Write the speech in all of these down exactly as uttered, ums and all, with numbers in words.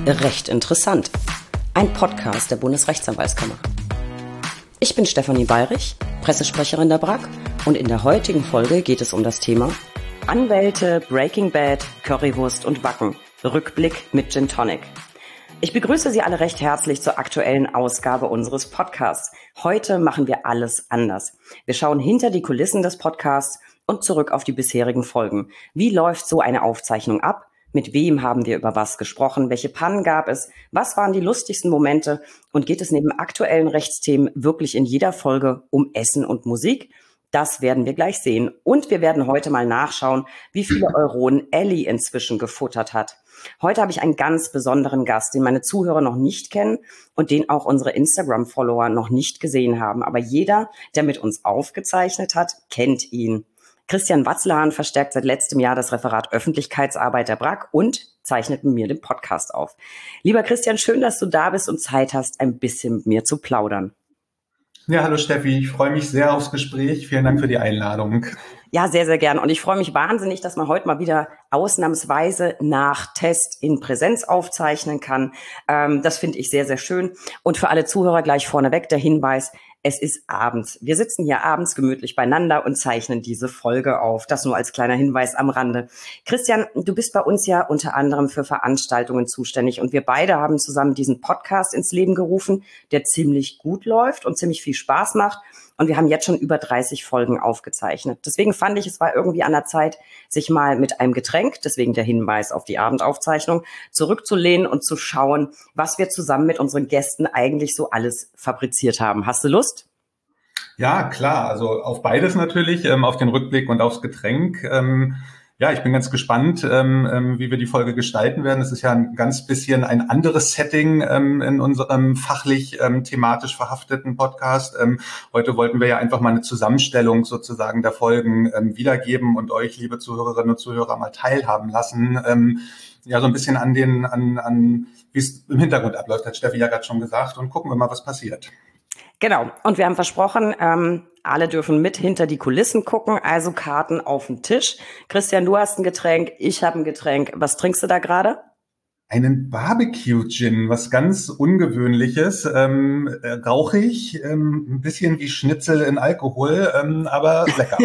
Recht interessant. Ein Podcast der Bundesrechtsanwaltskammer. Ich bin Stefanie Bayrich, Pressesprecherin der B R A K, und in der heutigen Folge geht es um das Thema Anwälte, Breaking Bad, Currywurst und Wacken. Rückblick mit Gin Tonic. Ich begrüße Sie alle recht herzlich zur aktuellen Ausgabe unseres Podcasts. Heute machen wir alles anders. Wir schauen hinter die Kulissen des Podcasts und zurück auf die bisherigen Folgen. Wie läuft so eine Aufzeichnung ab? Mit wem haben wir über was gesprochen? Welche Pannen gab es? Was waren die lustigsten Momente? Und geht es neben aktuellen Rechtsthemen wirklich in jeder Folge um Essen und Musik? Das werden wir gleich sehen. Und wir werden heute mal nachschauen, wie viele Euronen Ellie inzwischen gefuttert hat. Heute habe ich einen ganz besonderen Gast, den meine Zuhörer noch nicht kennen und den auch unsere Instagram-Follower noch nicht gesehen haben. Aber jeder, der mit uns aufgezeichnet hat, kennt ihn. Christian Watzlahan verstärkt seit letztem Jahr das Referat Öffentlichkeitsarbeit der B R A K und zeichnet mit mir den Podcast auf. Lieber Christian, schön, dass du da bist und Zeit hast, ein bisschen mit mir zu plaudern. Ja, hallo Steffi, ich freue mich sehr aufs Gespräch. Vielen Dank für die Einladung. Ja, sehr, sehr gern. Und ich freue mich wahnsinnig, dass man heute mal wieder ausnahmsweise nach Test in Präsenz aufzeichnen kann. Ähm, das finde ich sehr, sehr schön. Und für alle Zuhörer gleich vorneweg der Hinweis: Es ist abends. Wir sitzen hier abends gemütlich beieinander und zeichnen diese Folge auf. Das nur als kleiner Hinweis am Rande. Christian, du bist bei uns ja unter anderem für Veranstaltungen zuständig. Und wir beide haben zusammen diesen Podcast ins Leben gerufen, der ziemlich gut läuft und ziemlich viel Spaß macht. Und wir haben jetzt schon über dreißig Folgen aufgezeichnet. Deswegen fand ich, es war irgendwie an der Zeit, sich mal mit einem Getränk, deswegen der Hinweis auf die Abendaufzeichnung, zurückzulehnen und zu schauen, was wir zusammen mit unseren Gästen eigentlich so alles fabriziert haben. Hast du Lust? Ja, klar. Also auf beides natürlich, ähm, auf den Rückblick und aufs Getränk. Ähm, ja, ich bin ganz gespannt, ähm, wie wir die Folge gestalten werden. Es ist ja ein ganz bisschen ein anderes Setting ähm, in unserem fachlich ähm, thematisch verhafteten Podcast. Ähm, heute wollten wir ja einfach mal eine Zusammenstellung sozusagen der Folgen ähm, wiedergeben und euch, liebe Zuhörerinnen und Zuhörer, mal teilhaben lassen. Ähm, ja, so ein bisschen an den, an, an wie es im Hintergrund abläuft, hat Steffi ja gerade schon gesagt. Und gucken wir mal, was passiert. Genau. Und wir haben versprochen, ähm, alle dürfen mit hinter die Kulissen gucken, also Karten auf den Tisch. Christian, du hast ein Getränk, ich habe ein Getränk. Was trinkst du da gerade? Einen Barbecue-Gin, was ganz Ungewöhnliches, ähm, äh, rauchig, ähm, ein bisschen wie Schnitzel in Alkohol, ähm, aber lecker.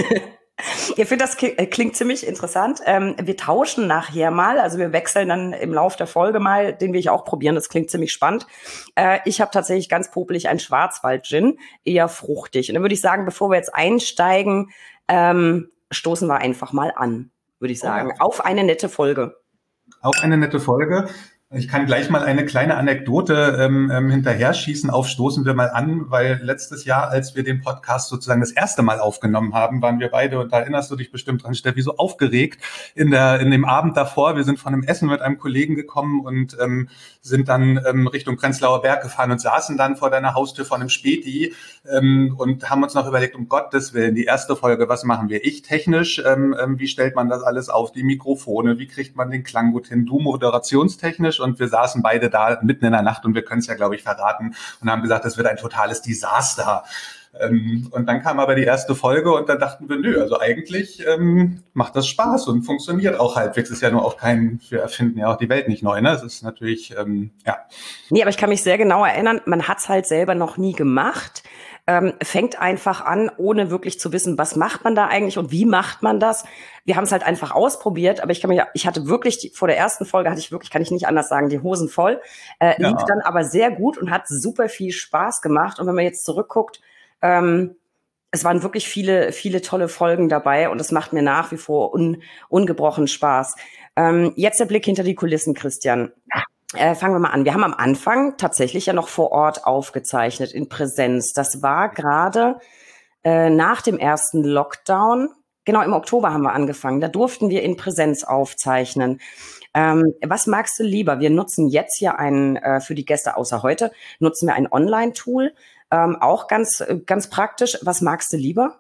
Ich finde, das klingt ziemlich interessant. Ähm, wir tauschen nachher mal, also wir wechseln dann im Lauf der Folge mal, den will ich auch probieren, das klingt ziemlich spannend. Äh, ich habe tatsächlich ganz popelig einen Schwarzwald-Gin, eher fruchtig. Und dann würde ich sagen, bevor wir jetzt einsteigen, ähm, stoßen wir einfach mal an, würde ich sagen, oh ja. Auf eine nette Folge. Auf eine nette Folge. Ich kann gleich mal eine kleine Anekdote ähm, ähm, hinterher schießen. Aufstoßen wir mal an, weil letztes Jahr, als wir den Podcast sozusagen das erste Mal aufgenommen haben, waren wir beide, und da erinnerst du dich bestimmt dran, Steffi, so aufgeregt in der in dem Abend davor. Wir sind von einem Essen mit einem Kollegen gekommen und ähm, sind dann ähm, Richtung Prenzlauer Berg gefahren und saßen dann vor deiner Haustür vor einem Späti ähm, und haben uns noch überlegt, um Gottes Willen, die erste Folge, was machen wir? Ich technisch, ähm, ähm, wie stellt man das alles auf? Die Mikrofone, wie kriegt man den Klang gut hin? Du moderationstechnisch. Und wir saßen beide da mitten in der Nacht und wir können es ja, glaube ich, verraten und haben gesagt, das wird ein totales Desaster. Ähm, und dann kam aber die erste Folge und dann dachten wir, nö, also eigentlich ähm, macht das Spaß und funktioniert auch halbwegs. Ist ja nur auch kein, wir erfinden ja auch die Welt nicht neu, ne? Es ist natürlich, ähm, ja. Nee, aber ich kann mich sehr genau erinnern, man hat es halt selber noch nie gemacht. Ähm, fängt einfach an, ohne wirklich zu wissen, was macht man da eigentlich und wie macht man das. Wir haben es halt einfach ausprobiert, aber ich kann mich, ich hatte wirklich, die, vor der ersten Folge hatte ich wirklich, kann ich nicht anders sagen, die Hosen voll. Äh, ja. Lief dann aber sehr gut und hat super viel Spaß gemacht. Und wenn man jetzt zurückguckt, ähm, es waren wirklich viele, viele tolle Folgen dabei und es macht mir nach wie vor un, ungebrochen Spaß. Ähm, jetzt der Blick hinter die Kulissen, Christian. Äh, fangen wir mal an. Wir haben am Anfang tatsächlich ja noch vor Ort aufgezeichnet, in Präsenz. Das war gerade äh, nach dem ersten Lockdown. Genau, im Oktober haben wir angefangen. Da durften wir in Präsenz aufzeichnen. Ähm, was magst du lieber? Wir nutzen jetzt ja ein, äh, für die Gäste außer heute, nutzen wir ein Online-Tool. Ähm, auch ganz, ganz praktisch. Was magst du lieber?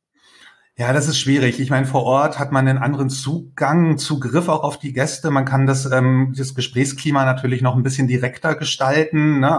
Ja, das ist schwierig. Ich meine, vor Ort hat man einen anderen Zugang, Zugriff auch auf die Gäste. Man kann das, ähm, das Gesprächsklima natürlich noch ein bisschen direkter gestalten, ne? Auch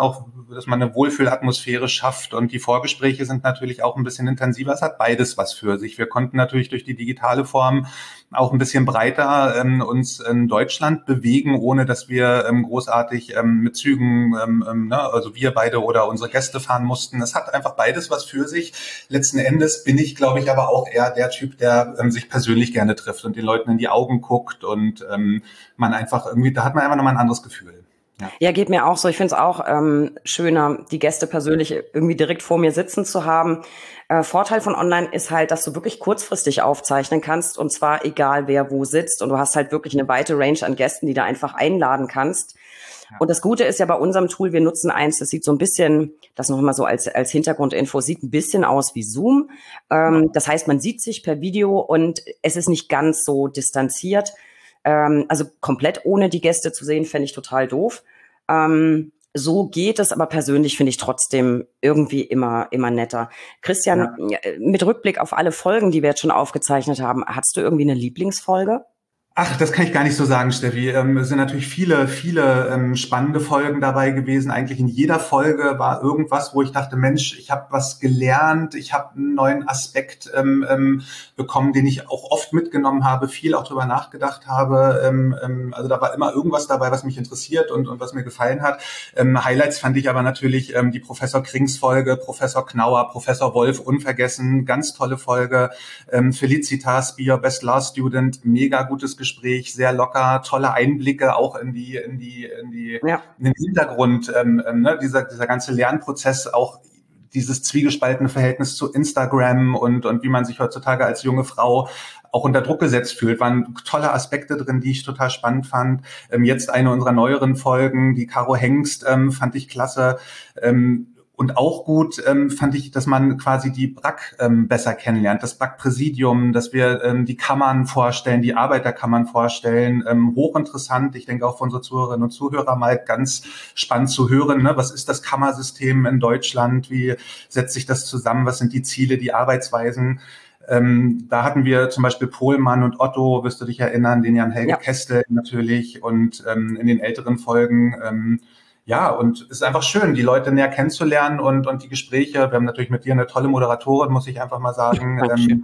dass man eine Wohlfühlatmosphäre schafft und die Vorgespräche sind natürlich auch ein bisschen intensiver. Es hat beides was für sich. Wir konnten natürlich durch die digitale Form auch ein bisschen breiter ähm, uns in Deutschland bewegen, ohne dass wir ähm, großartig ähm, mit Zügen, ähm, ähm, ne, also wir beide oder unsere Gäste fahren mussten. Es hat einfach beides was für sich. Letzten Endes bin ich, glaube ich, aber auch eher der Typ, der ähm, sich persönlich gerne trifft und den Leuten in die Augen guckt und ähm, man einfach irgendwie, da hat man einfach nochmal ein anderes Gefühl. Ja. ja, geht mir auch so. Ich finde es auch ähm, schöner, die Gäste persönlich irgendwie direkt vor mir sitzen zu haben. Äh, Vorteil von Online ist halt, dass du wirklich kurzfristig aufzeichnen kannst und zwar egal wer wo sitzt und du hast halt wirklich eine weite Range an Gästen, die du einfach einladen kannst. Ja. Und das Gute ist ja bei unserem Tool, wir nutzen eins, das sieht so ein bisschen, das noch mal so als als Hintergrundinfo, sieht ein bisschen aus wie Zoom. Ähm, ja. Das heißt, man sieht sich per Video und es ist nicht ganz so distanziert. Ähm, also komplett ohne die Gäste zu sehen, fände ich total doof. Ähm, so geht es, aber persönlich finde ich trotzdem irgendwie immer immer netter. Christian, ja. mit Rückblick auf alle Folgen, die wir jetzt schon aufgezeichnet haben, hast du irgendwie eine Lieblingsfolge? Ach, das kann ich gar nicht so sagen, Steffi. Ähm, es sind natürlich viele, viele ähm, spannende Folgen dabei gewesen. Eigentlich in jeder Folge war irgendwas, wo ich dachte, Mensch, ich habe was gelernt, ich habe einen neuen Aspekt ähm, ähm, bekommen, den ich auch oft mitgenommen habe, viel auch drüber nachgedacht habe. Ähm, ähm, also da war immer irgendwas dabei, was mich interessiert und, und was mir gefallen hat. Ähm, Highlights fand ich aber natürlich ähm, die Professor Krings Folge, Professor Knauer, Professor Wolf, unvergessen, ganz tolle Folge. Ähm, Felicitas, Be Your Best Law Student, mega gutes Gespräch, sehr locker, tolle Einblicke auch in die, in die, in die, ja. in den Hintergrund, ähm, ähm, ne, dieser, dieser ganze Lernprozess, auch dieses zwiegespaltene Verhältnis zu Instagram und, und wie man sich heutzutage als junge Frau auch unter Druck gesetzt fühlt, waren tolle Aspekte drin, die ich total spannend fand. Ähm, jetzt eine unserer neueren Folgen, die Caro Hengst, ähm, fand ich klasse. Ähm, Und auch gut ähm, fand ich, dass man quasi die B R A C ähm, besser kennenlernt, das B R A C-Präsidium, dass wir ähm, die Kammern vorstellen, die Arbeiterkammern vorstellen. Ähm, hochinteressant, ich denke auch für unsere Zuhörerinnen und Zuhörer mal ganz spannend zu hören, ne? Was ist das Kammersystem in Deutschland? Wie setzt sich das zusammen? Was sind die Ziele, die Arbeitsweisen? Ähm, da hatten wir zum Beispiel Pohlmann und Otto, wirst du dich erinnern, den Jan-Helge ja. Kestel natürlich und ähm, in den älteren Folgen ähm, ja, und es ist einfach schön, die Leute näher kennenzulernen und, und die Gespräche. Wir haben natürlich mit dir eine tolle Moderatorin, muss ich einfach mal sagen. Ähm,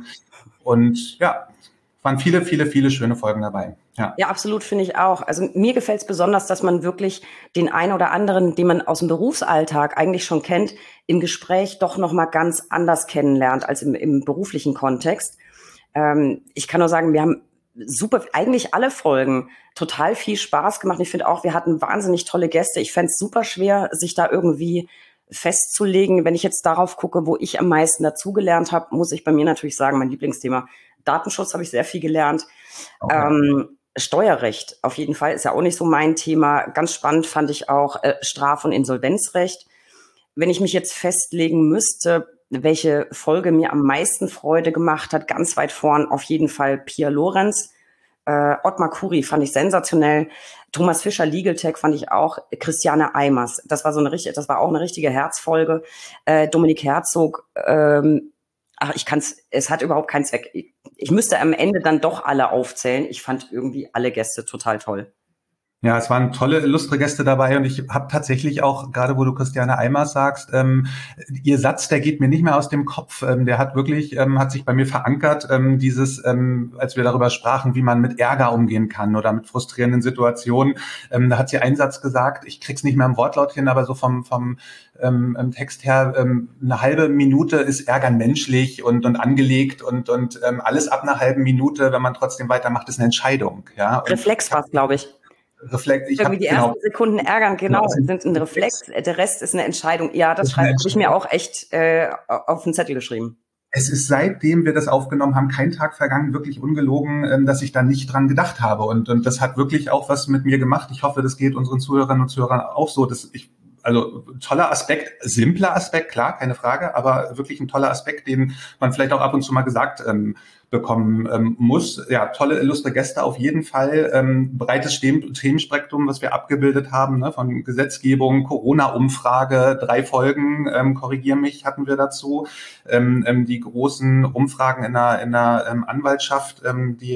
und ja, waren viele, viele, viele schöne Folgen dabei. Ja, ja, absolut, finde ich auch. Also mir gefällt es besonders, dass man wirklich den einen oder anderen, den man aus dem Berufsalltag eigentlich schon kennt, im Gespräch doch nochmal ganz anders kennenlernt als im, im beruflichen Kontext. Ähm, ich kann nur sagen, wir haben super, eigentlich alle Folgen total viel Spaß gemacht. Ich finde auch, wir hatten wahnsinnig tolle Gäste. Ich fände es super schwer, sich da irgendwie festzulegen. Wenn ich jetzt darauf gucke, wo ich am meisten dazugelernt habe, muss ich bei mir natürlich sagen, mein Lieblingsthema Datenschutz habe ich sehr viel gelernt. Okay. Ähm, Steuerrecht auf jeden Fall ist ja auch nicht so mein Thema. Ganz spannend fand ich auch äh, Straf- und Insolvenzrecht. Wenn ich mich jetzt festlegen müsste, welche Folge mir am meisten Freude gemacht hat, ganz weit vorn auf jeden Fall Pia Lorenz. Äh, Ottmar Kuri fand ich sensationell. Thomas Fischer, Legal Tech fand ich auch. Christiane Eimers, das war so eine richtige, das war auch eine richtige Herzfolge. Äh, Dominik Herzog, ähm, ach, ich kann's, es hat überhaupt keinen Zweck. Ich, ich müsste am Ende dann doch alle aufzählen. Ich fand irgendwie alle Gäste total toll. Ja, es waren tolle, illustre Gäste dabei und ich habe tatsächlich auch, gerade wo du Christiane Eimers sagst, ähm, ihr Satz, der geht mir nicht mehr aus dem Kopf. Ähm, der hat wirklich, ähm, hat sich bei mir verankert, ähm, dieses, ähm, als wir darüber sprachen, wie man mit Ärger umgehen kann oder mit frustrierenden Situationen. Ähm, da hat sie einen Satz gesagt, ich krieg's nicht mehr im Wortlaut hin, aber so vom, vom ähm, Text her, ähm, eine halbe Minute ist Ärger menschlich und, und angelegt und, und ähm, alles ab einer halben Minute, wenn man trotzdem weitermacht, ist eine Entscheidung. Ja? Und Reflex war's, glaube ich. Reflex, ich Irgendwie hab, die genau. ersten Sekunden ärgern, genau, sind ein Reflex. Der Rest ist eine Entscheidung. Ja, das, das habe ich mir auch echt äh, auf den Zettel geschrieben. Es ist seitdem wir das aufgenommen haben, kein Tag vergangen, wirklich ungelogen, dass ich da nicht dran gedacht habe. Und, und das hat wirklich auch was mit mir gemacht. Ich hoffe, das geht unseren Zuhörerinnen und Zuhörern auch so, dass ich Also toller Aspekt, simpler Aspekt, klar, keine Frage, aber wirklich ein toller Aspekt, den man vielleicht auch ab und zu mal gesagt ähm, bekommen ähm, muss. Ja, tolle, illustre Gäste auf jeden Fall. Ähm, breites Themenspektrum, was wir abgebildet haben, ne, von Gesetzgebung, Corona-Umfrage, drei Folgen, ähm, korrigier mich, hatten wir dazu. Ähm, ähm, die großen Umfragen in der, in der ähm, Anwaltschaft, ähm, die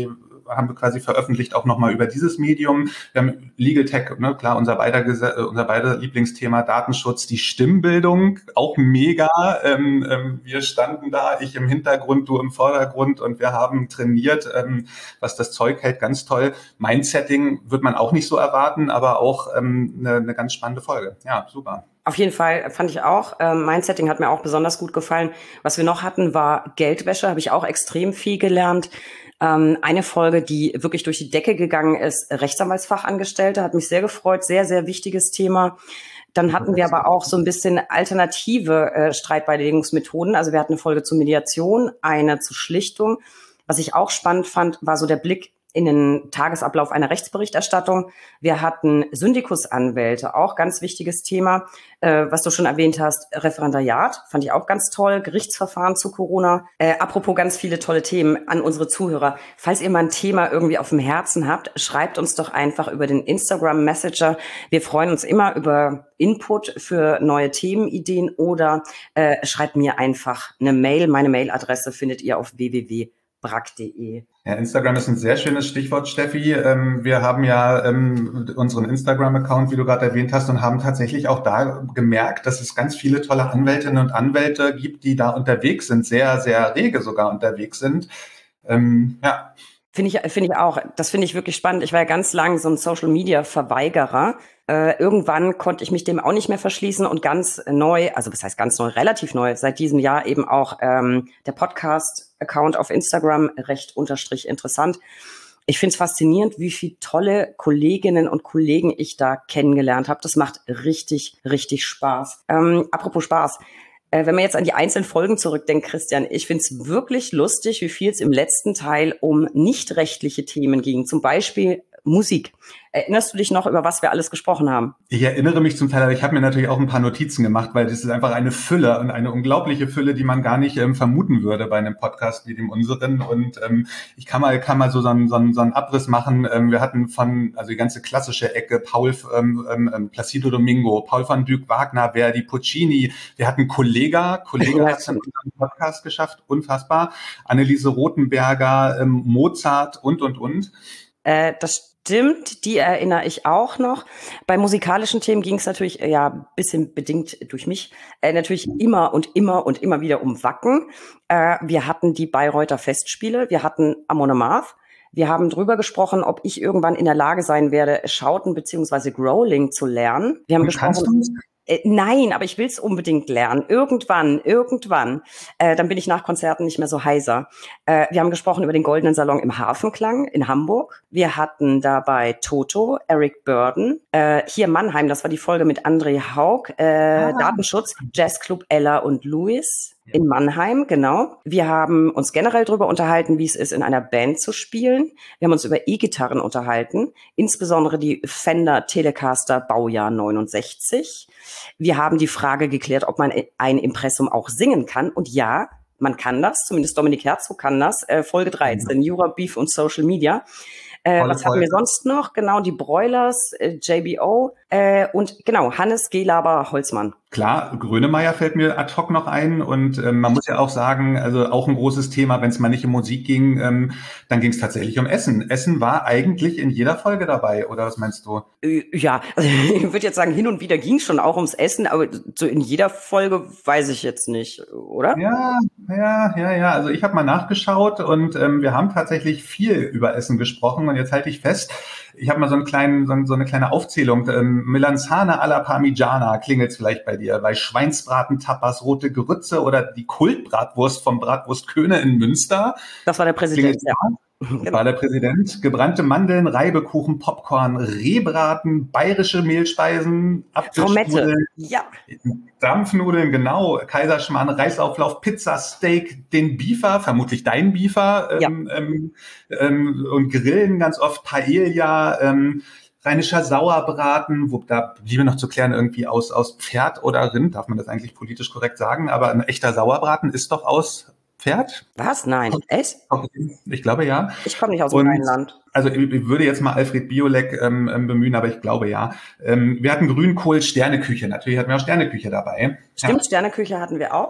haben wir quasi veröffentlicht, auch nochmal über dieses Medium. Wir haben Legal Tech, ne, klar, unser beider, unser beider Lieblingsthema Datenschutz, die Stimmbildung, auch mega. Ähm, ähm, wir standen da, ich im Hintergrund, du im Vordergrund und wir haben trainiert, ähm, was das Zeug hält, ganz toll. Mindsetting wird man auch nicht so erwarten, aber auch ähm, eine, eine ganz spannende Folge. Ja, super. Auf jeden Fall, fand ich auch. Ähm, Mindsetting hat mir auch besonders gut gefallen. Was wir noch hatten, war Geldwäsche. Habe ich auch extrem viel gelernt. Ähm, eine Folge, die wirklich durch die Decke gegangen ist, Rechtsanwaltsfachangestellte, hat mich sehr gefreut. Sehr, sehr wichtiges Thema. Dann hatten wir aber auch so ein bisschen alternative äh, Streitbeilegungsmethoden. Also wir hatten eine Folge zur Mediation, eine zur Schlichtung. Was ich auch spannend fand, war so der Blick in den Tagesablauf einer Rechtsberichterstattung. Wir hatten Syndikusanwälte, auch ganz wichtiges Thema, äh, was du schon erwähnt hast, Referendariat, fand ich auch ganz toll, Gerichtsverfahren zu Corona. Äh, apropos ganz viele tolle Themen an unsere Zuhörer. Falls ihr mal ein Thema irgendwie auf dem Herzen habt, schreibt uns doch einfach über den Instagram Messenger. Wir freuen uns immer über Input für neue Themenideen oder äh, schreibt mir einfach eine Mail. Meine Mailadresse findet ihr auf w w w punkt brack punkt d e. Ja, Instagram ist ein sehr schönes Stichwort, Steffi. Ähm, wir haben ja ähm, unseren Instagram-Account, wie du gerade erwähnt hast, und haben tatsächlich auch da gemerkt, dass es ganz viele tolle Anwältinnen und Anwälte gibt, die da unterwegs sind, sehr, sehr rege sogar unterwegs sind. Ähm, ja. Finde ich, finde ich auch. Das finde ich wirklich spannend. Ich war ja ganz lang so ein Social-Media-Verweigerer. Äh, irgendwann konnte ich mich dem auch nicht mehr verschließen und ganz neu, also was heißt ganz neu, relativ neu, seit diesem Jahr eben auch ähm, der Podcast-Account auf Instagram, recht unterstrich interessant. Ich finde es faszinierend, wie viele tolle Kolleginnen und Kollegen ich da kennengelernt habe. Das macht richtig, richtig Spaß. Ähm, apropos Spaß. Wenn man jetzt an die einzelnen Folgen zurückdenkt, Christian, ich finde es wirklich lustig, wie viel es im letzten Teil um nicht rechtliche Themen ging. Zum Beispiel Musik. Erinnerst du dich noch, über was wir alles gesprochen haben? Ich erinnere mich zum Teil, aber ich habe mir natürlich auch ein paar Notizen gemacht, weil das ist einfach eine Fülle und eine unglaubliche Fülle, die man gar nicht ähm, vermuten würde bei einem Podcast wie dem unseren. Und ähm, ich kann mal kann mal so, so, einen, so, einen, so einen Abriss machen. Ähm, wir hatten von, also die ganze klassische Ecke, Paul ähm, ähm, Placido Domingo, Paul van Dyck, Wagner, Verdi, Puccini. Wir hatten Kollega, Kollega hat es in unserem Podcast geschafft, unfassbar. Anneliese Rothenberger, ähm, Mozart und, und, und. Äh, das Stimmt, die erinnere ich auch noch. Bei musikalischen Themen ging es natürlich, ja, ein bisschen bedingt durch mich, äh, natürlich immer und immer und immer wieder um Wacken. Äh, wir hatten die Bayreuther Festspiele, wir hatten Amon Amarth. Wir haben drüber gesprochen, ob ich irgendwann in der Lage sein werde, Schauten bzw. Growling zu lernen. Wir haben gesprochen. Äh, nein, aber ich will es unbedingt lernen. Irgendwann, irgendwann. Äh, dann bin ich nach Konzerten nicht mehr so heiser. Äh, wir haben gesprochen über den Goldenen Salon im Hafenklang in Hamburg. Wir hatten dabei Toto, Eric Burden. Äh, hier Mannheim, das war die Folge mit André Haug. Äh, ah. Datenschutz, Jazzclub Ella und Louis. In Mannheim, genau. Wir haben uns generell darüber unterhalten, wie es ist, in einer Band zu spielen. Wir haben uns über E-Gitarren unterhalten, insbesondere die Fender Telecaster Baujahr neunundsechzig. Wir haben die Frage geklärt, ob man ein Impressum auch singen kann. Und ja, man kann das, zumindest Dominik Herzog kann das. Äh, Folge dreizehn, Jura, Beef und Social Media. Äh, was hatten wir sonst noch? Genau, die Broilers, äh, J B O äh, und genau, Hannes Gelaber-Holzmann. Klar, Grönemeyer fällt mir ad hoc noch ein und ähm, man muss ja auch sagen, also auch ein großes Thema, wenn es mal nicht um Musik ging, ähm, dann ging es tatsächlich um Essen. Essen war eigentlich in jeder Folge dabei, oder was meinst du? Äh, ja, also ich würde jetzt sagen, hin und wieder ging es schon auch ums Essen, aber so in jeder Folge weiß ich jetzt nicht, oder? Ja, ja, ja, ja. Also ich habe mal nachgeschaut und ähm, wir haben tatsächlich viel über Essen gesprochen und jetzt halte ich fest, ich habe mal so, einen kleinen, so, so eine kleine Aufzählung. Ähm, Melanzane alla Parmigiana klingelt vielleicht bei dir. Bei Schweinsbraten, Tapas, rote Grütze oder die Kultbratwurst vom Bratwurstköne in Münster. Das war der Präsident, ja. Genau. War der Präsident. Gebrannte Mandeln, Reibekuchen, Popcorn, Rehbraten, bayerische Mehlspeisen, Apfelstrudel, ja. Dampfnudeln, genau, Kaiserschmarrn, Reisauflauf, Pizza, Steak, den Biefer, vermutlich dein Biefer, ja. ähm, ähm, ähm, und Grillen ganz oft, Paella, ähm, rheinischer Sauerbraten, wo da bliebe noch zu klären, irgendwie aus, aus Pferd oder Rind, darf man das eigentlich politisch korrekt sagen, aber ein echter Sauerbraten ist doch aus Pferd? Was? Nein. Echt? Ich glaube, ja. Ich komme nicht aus dem Rheinland. Also ich würde jetzt mal Alfred Biolek ähm, bemühen, aber ich glaube, ja. Ähm, wir hatten Grünkohl, Sterneküche. Natürlich hatten wir auch Sterneküche dabei. Stimmt, ja. Sterneküche hatten wir auch.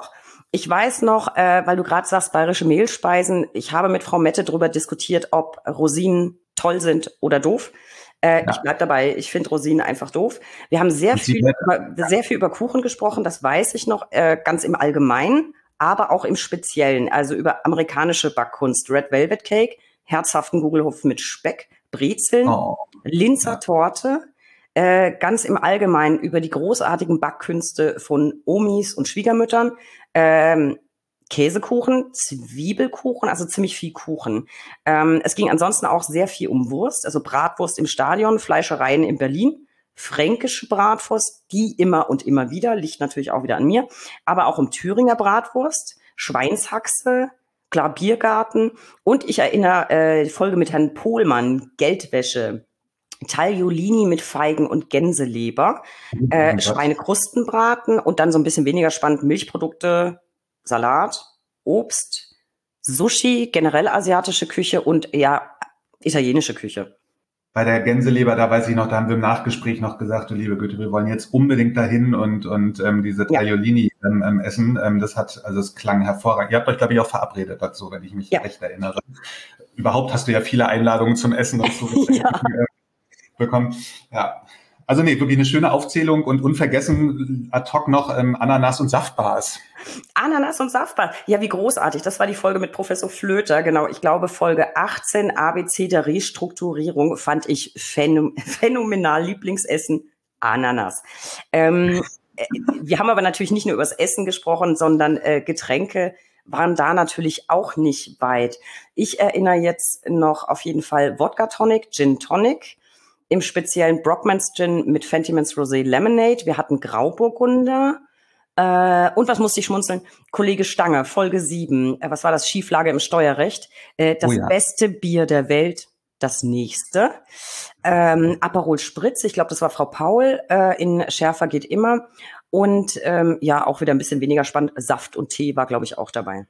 Ich weiß noch, äh, weil du gerade sagst, bayerische Mehlspeisen, ich habe mit Frau Mette darüber diskutiert, ob Rosinen toll sind oder doof. Äh, ja. Ich bleib dabei, ich finde Rosinen einfach doof. Wir haben sehr viel, über, sehr viel über Kuchen gesprochen, das weiß ich noch, äh, ganz im Allgemeinen, aber auch im Speziellen, also über amerikanische Backkunst, Red Velvet Cake, herzhaften Gugelhupf mit Speck, Brezeln, oh. Linzer ja. Torte, äh, ganz im Allgemeinen über die großartigen Backkünste von Omis und Schwiegermüttern, ähm, Käsekuchen, Zwiebelkuchen, also ziemlich viel Kuchen. Ähm, es ging ansonsten auch sehr viel um Wurst, also Bratwurst im Stadion, Fleischereien in Berlin, fränkische Bratwurst, die immer und immer wieder, liegt natürlich auch wieder an mir, aber auch um Thüringer Bratwurst, Schweinshaxe, klar Biergarten und ich erinnere äh, die Folge mit Herrn Pohlmann, Geldwäsche, Tagliolini mit Feigen und Gänseleber, äh, Schweinekrustenbraten und dann so ein bisschen weniger spannend Milchprodukte, Salat, Obst, Sushi, generell asiatische Küche und ja, italienische Küche. Bei der Gänseleber, da weiß ich noch, da haben wir im Nachgespräch noch gesagt, du liebe Güte, wir wollen jetzt unbedingt dahin und und ähm, diese Tagliolini ja. ähm, essen. Ähm, das hat, also es klang hervorragend. Ihr habt euch, glaube ich, auch verabredet dazu, wenn ich mich ja. recht erinnere. Überhaupt hast du ja viele Einladungen zum Essen und so ja. bekommen. Ja. Also nee, wirklich eine schöne Aufzählung und unvergessen ad hoc noch ähm, Ananas- und Saftbars. Ananas- und Saftbars. Ja, wie großartig. Das war die Folge mit Professor Flöter. Genau, ich glaube Folge achtzehn, A B C der Restrukturierung, fand ich phänom- phänomenal. Lieblingsessen, Ananas. Ähm, äh, wir haben aber natürlich nicht nur über das Essen gesprochen, sondern äh, Getränke waren da natürlich auch nicht weit. Ich erinnere jetzt noch auf jeden Fall Wodka Tonic, Gin Tonic, im speziellen Brockmans Gin mit Fentimans Rosé Lemonade. Wir hatten Grauburgunder. Äh, und was musste ich schmunzeln? Kollege Stange, Folge sieben. Äh, was war das? Schieflage im Steuerrecht. Äh, das oh ja. beste Bier der Welt. Das nächste. Ähm, Aperol Spritz. Ich glaube, das war Frau Paul. Äh, in Schärfer geht immer. Und ähm, ja, auch wieder ein bisschen weniger spannend. Saft und Tee war, glaube ich, auch dabei.